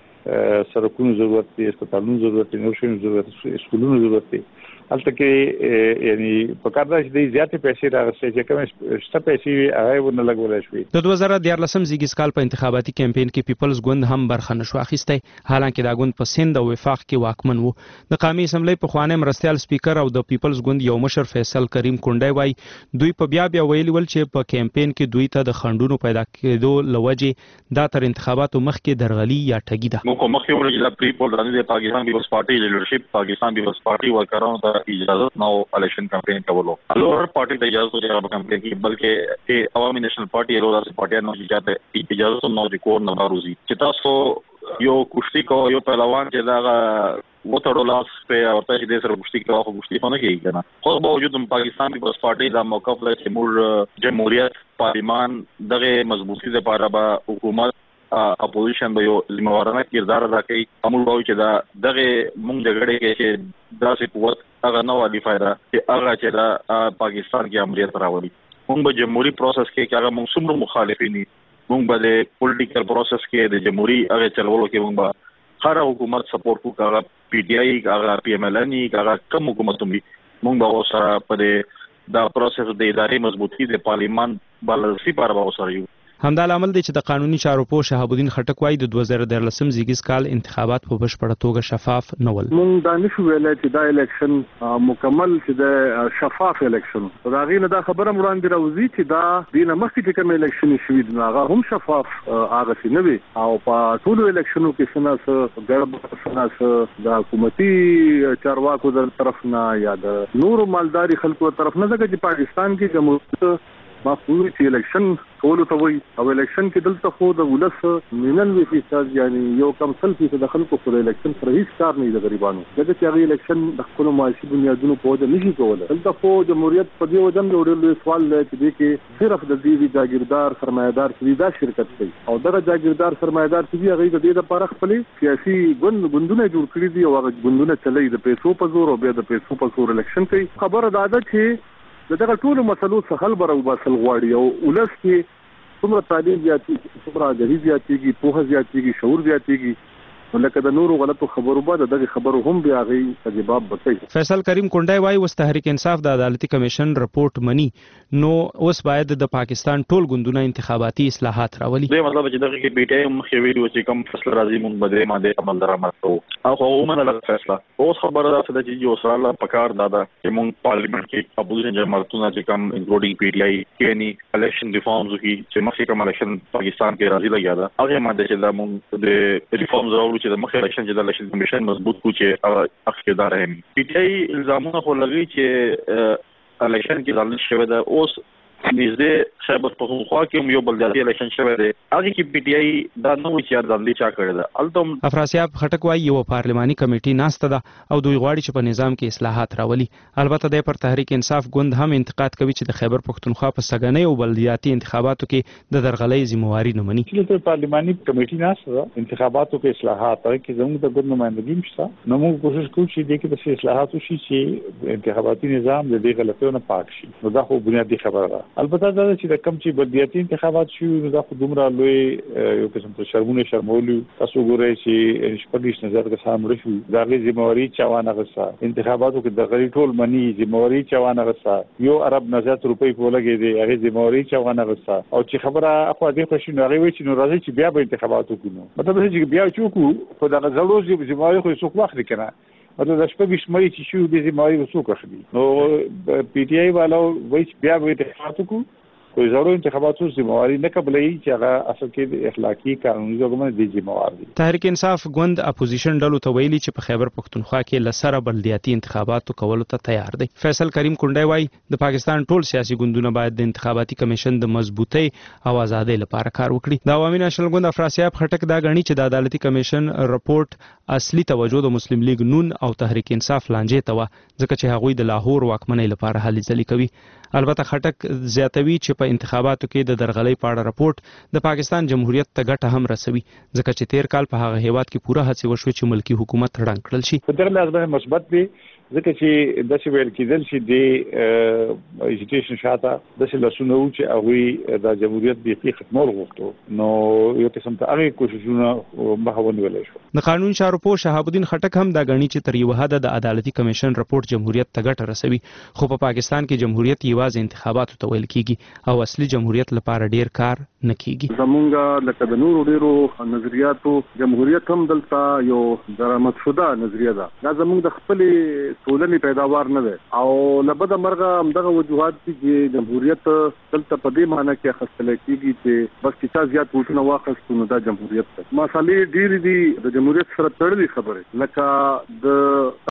سرکونو ضرورت دی هسپتالونو ضرورت دی نورشونو ضرورت دی سکولونو ضرورت دی البته کې یعنی په کار راځي د زیاتې پیسې راغستې چې کوم شته پیسې هغه ونه لګول شوې. د 2014 زیږیز کال په انتخاباتي کمپاین کې پیپلز ګوند هم برخه نشو اخیسته حالانکه دا ګوند په سند او وفاق کې واکمن وو. د قومي اسمبلی په خوانې مرستيال سپیکر او د پیپلز ګوند یو مشر فیصل کریم کونډای وای دوی په بیا ویلي ول چې په کمپاین کې دوی ته د خندونو پیدا کېدو لوجه دا تر انتخاباتو مخکې درغلي یا ټګي ده. موږ مخکې ورته د پیپل د پاکستان پیپلز پارټي لیډرشپ پاکستان پیپلز پارټي ورکرانو ته اجازه نو الیکشن کمپاین کولو الور پارٹی ته اجازه ورکړه کمپاین کې بلکې عوامي نېشنل پارټي له داسې پارټي نو چې اجازه نو د کور نه راوځي چې تاسو یو کشتي کو یو پهلوان چې دا وټړو لاس په او ته دې سره کشتي کوه خو کشتي نه کوي کنه خو باوجود پاکستان پیپلز پارټي دا موقف لري چې موږ جمهوریت پارلیمان دغه مضبوطی لپاره به حکومت اپوزیشن به یو ذمہوارانه کردار ادا کوي امول وایي چې دا دغه مونږ جګړه کې چې داسې قوت هغه نه والی فائدہ چې هغه چې دا پاکستان کې امریت راوړي مونږ به جمهوریت پروسس کې هغه مونږ څومره مخالفین مونږ به د پولیټیکل پروسس کې د جمهوریت هغه چلولو کې مونږ به هر حکومت سپورټ کوو هغه پی ټی آی هغه پی ایم ایل ان هغه کوم حکومت هم مونږ به سره په دا پروسس د ادارې مضبوطی د پارلیمان بالرسي پر به سره یو. همدا عمل دی چې د قانوني چارو پوه شهاب الدین خټک وايي د 2013 زیږیز کال انتخابات په بشپړه توګه شفاف نه ول. مونږ دا نشو ویلای چې دا الیکشن مکمل چې د شفاف الیکشن دا غینه دا خبره وړاندې راوځي چې دا دینه مخکې چې کوم الیکشن شوی دی هغه هم شفاف هغه څه نه وي او په ټولو الیکشنو کې څنګه ګډ څنګه د حکومتي چارواکو در طرف نه یا د نور مالداري خلکو طرف نه ځکه چې پاکستان کې جمهوریت ما پوری چې الیکشن کولو ته وي او الیکشن کې دلته خو د ولس 99% یعنی یو کم 100% د خلکو پر الیکشن پر هیڅ کار نه د غریبانو دغه چې هغه الیکشن د خپل معاشي بنیادونو په وجه نشي کولای دلته خو جمهوریت په دې وجه جوړل سوال لري چې کې صرف د دې جاگیردار سرمایدار چې دا شرکت کوي او دغه جاگیردار سرمایدار چې هغه د دې لپاره خپل سیاسي ګوندونه جوړ کړی دي او هغه ګوندونه چلای د پیسو په زور او بیا د پیسو په زور الیکشن کوي خبره دا ده چې دغه ټول مسلو څخه حل برو باسل غواړي او ولس کې څومره تعلیم زیاتېږي څومره آګاهي زیاتېږي پوهه زیاتېږي شعور زیاتېږي ولکه د نورو غلطو خبرو بعد دغه خبرو هم بیا غي جواب ورکړي. فیصل کریم کونډای وايي وس تحریک انصاف د عدالتي کمیشن رپورت مني نو اوس باید د پاکستان ټول ګوندونه انتخاباتي اصلاحات راولي. دا مطلب چې دغه کې بیټه هم خوي ویډیو چې کوم فیصله راځي مونږ بده ماده عمل درآمد کوو او عموما د فیصله اوس خبره ده چې یو سره پکار دادا چې مونږ پارلیمنت کې اپوزیشن جماعتونه چې کوم انکلودینګ پی ټی آی کینی الیکشن ریفارمز کې چې مخکې کوم الیکشن پاکستان کې راځي لګیا ده هغه ماده چې دا مونږ د ریفارمز راوړو چې د مخکې الیکشن چې د الیکشن کمیشن مضبوط کو چې اخیدار هم پی ټی آی الزامونه خو لګي چې الیکشن کې ځل شوی دا اوس نږدې خیبر پختونخوا کې یو بلدیاتي الیکشن شوی دی هغه کې پی ټی آی دا نو چې ځل چا کړی دا التم افراسیاب خټک وايي یو پارلماني کمیټي ناسته ده او دوی غواړي چې په نظام کې اصلاحات راولي البته د پر تحریک انصاف ګوند هم انتقاد کوي چې د خیبر پختونخوا په سګنۍ او بلدیاتي انتخاباتو کې د درغلۍ ذمہواری نه مني. چې پارلماني کمیټي ناسته ده انتخاباتو کې اصلاحات کې زموږ د ګوند نمائندګي مشته نو موږ کوشش کوو چې د کې د اصلاحات وشي چې انتخاباتي نظام د دې غلطیو نه پاک شي نو دا خو بنیادی خبره ده البته دا چې د کم چې بلدیاتي انتخابات شو دا خو دومره لوی یو قسم ته شرمولو تاسو ګورئ چې شپږ نظر د سامنے شو دا غي ذمہواری چوانه غسا انتخاباتو کې د غری ټول منی ذمہواری چوانه غسا یو عرب نظر روپۍ په لګي دی هغه ذمہواری چوانه غسا او چې خبره اخو دې خوشو نه غوي چې نو راځي چې بیا به انتخاباتو کوو مطلب چې بیا چوکو خو دا غزلو ذمہواری خو څوک واخلي کنه مطلب د شپږ مې چې شو د ذمہواری وسوک اخلي نو پی ټی آی والو وایي بیا به انتخاباتو کوو کوئی ضروري انتخاباتو ذمہواری نه قبلې چې هغه اصل کې د اخلاقی قانوني ځوګمن دي ذمہوار دي تحریک انصاف ګوند اپوزیشن ډلو ته ویلي چې په خیبر پښتونخوا کې لسره بلدیاتي انتخاباتو کولو ته تیار دي فیصل کریم کونډای وایي د پاکستان ټول سیاسي ګوندونه باید د انتخاباتي کمیشن د مضبوطی او ازادۍ لپاره کار وکړي د عوامي نېشنل ګوند افراسیاب خټک دا غني چې د عدالتي کمیشن رپورت اصلي توجه د مسلم لیگ نون او تحریک انصاف لانجې ته و ځکه چې هغوی د لاهور واکمنۍ لپاره هلې ځلې کوي البته خټک زیاتوي چې په انتخاباتو کې د درغلۍ په اړه رپورت د پاکستان جمهوریت ته ګټه هم رسوي ځکه چې تیر کال په هغه هیواد کې پوره هڅه وشوه چې ملکی حکومت ړنګ کړل شي په دغه لحاظ باندې مثبت دی ځکه چې د څه ویل کېدل چې د ایجوکیشن شاته د څه لاسونه و چې هغه د جمهوریت د ختمول غوښتو نو یو قسم ته هغه کوششونه مخاون ویل شو د قانون شارو پوه شهاب الدین خټک هم دا غني چې تر یو حد د عدالتي کمیشن رپورت جمهوریت ته ګټه رسوي خو په پاکستان کې جمهوریت یوازې انتخاباتو ته ویل کیږي او اصلي جمهوریت لپاره ډیر کار نه کیږي زمونږ لکه د نورو ډیرو نظریاتو جمهوریت هم دلته یو درآمد شوه نظریه ده دا زمونږ د خپل ټولنې پیداوار نه ده او لبد مرغه همدغه وجوهات دي چې جمهوریت دلته په دې معنی کې اخیستل کېږي چې بس چې چا زیات وټونه واخیستو نو دا جمهوریت ده مسالې ډېرې دي د جمهوریت سره تړلې خبره لکه د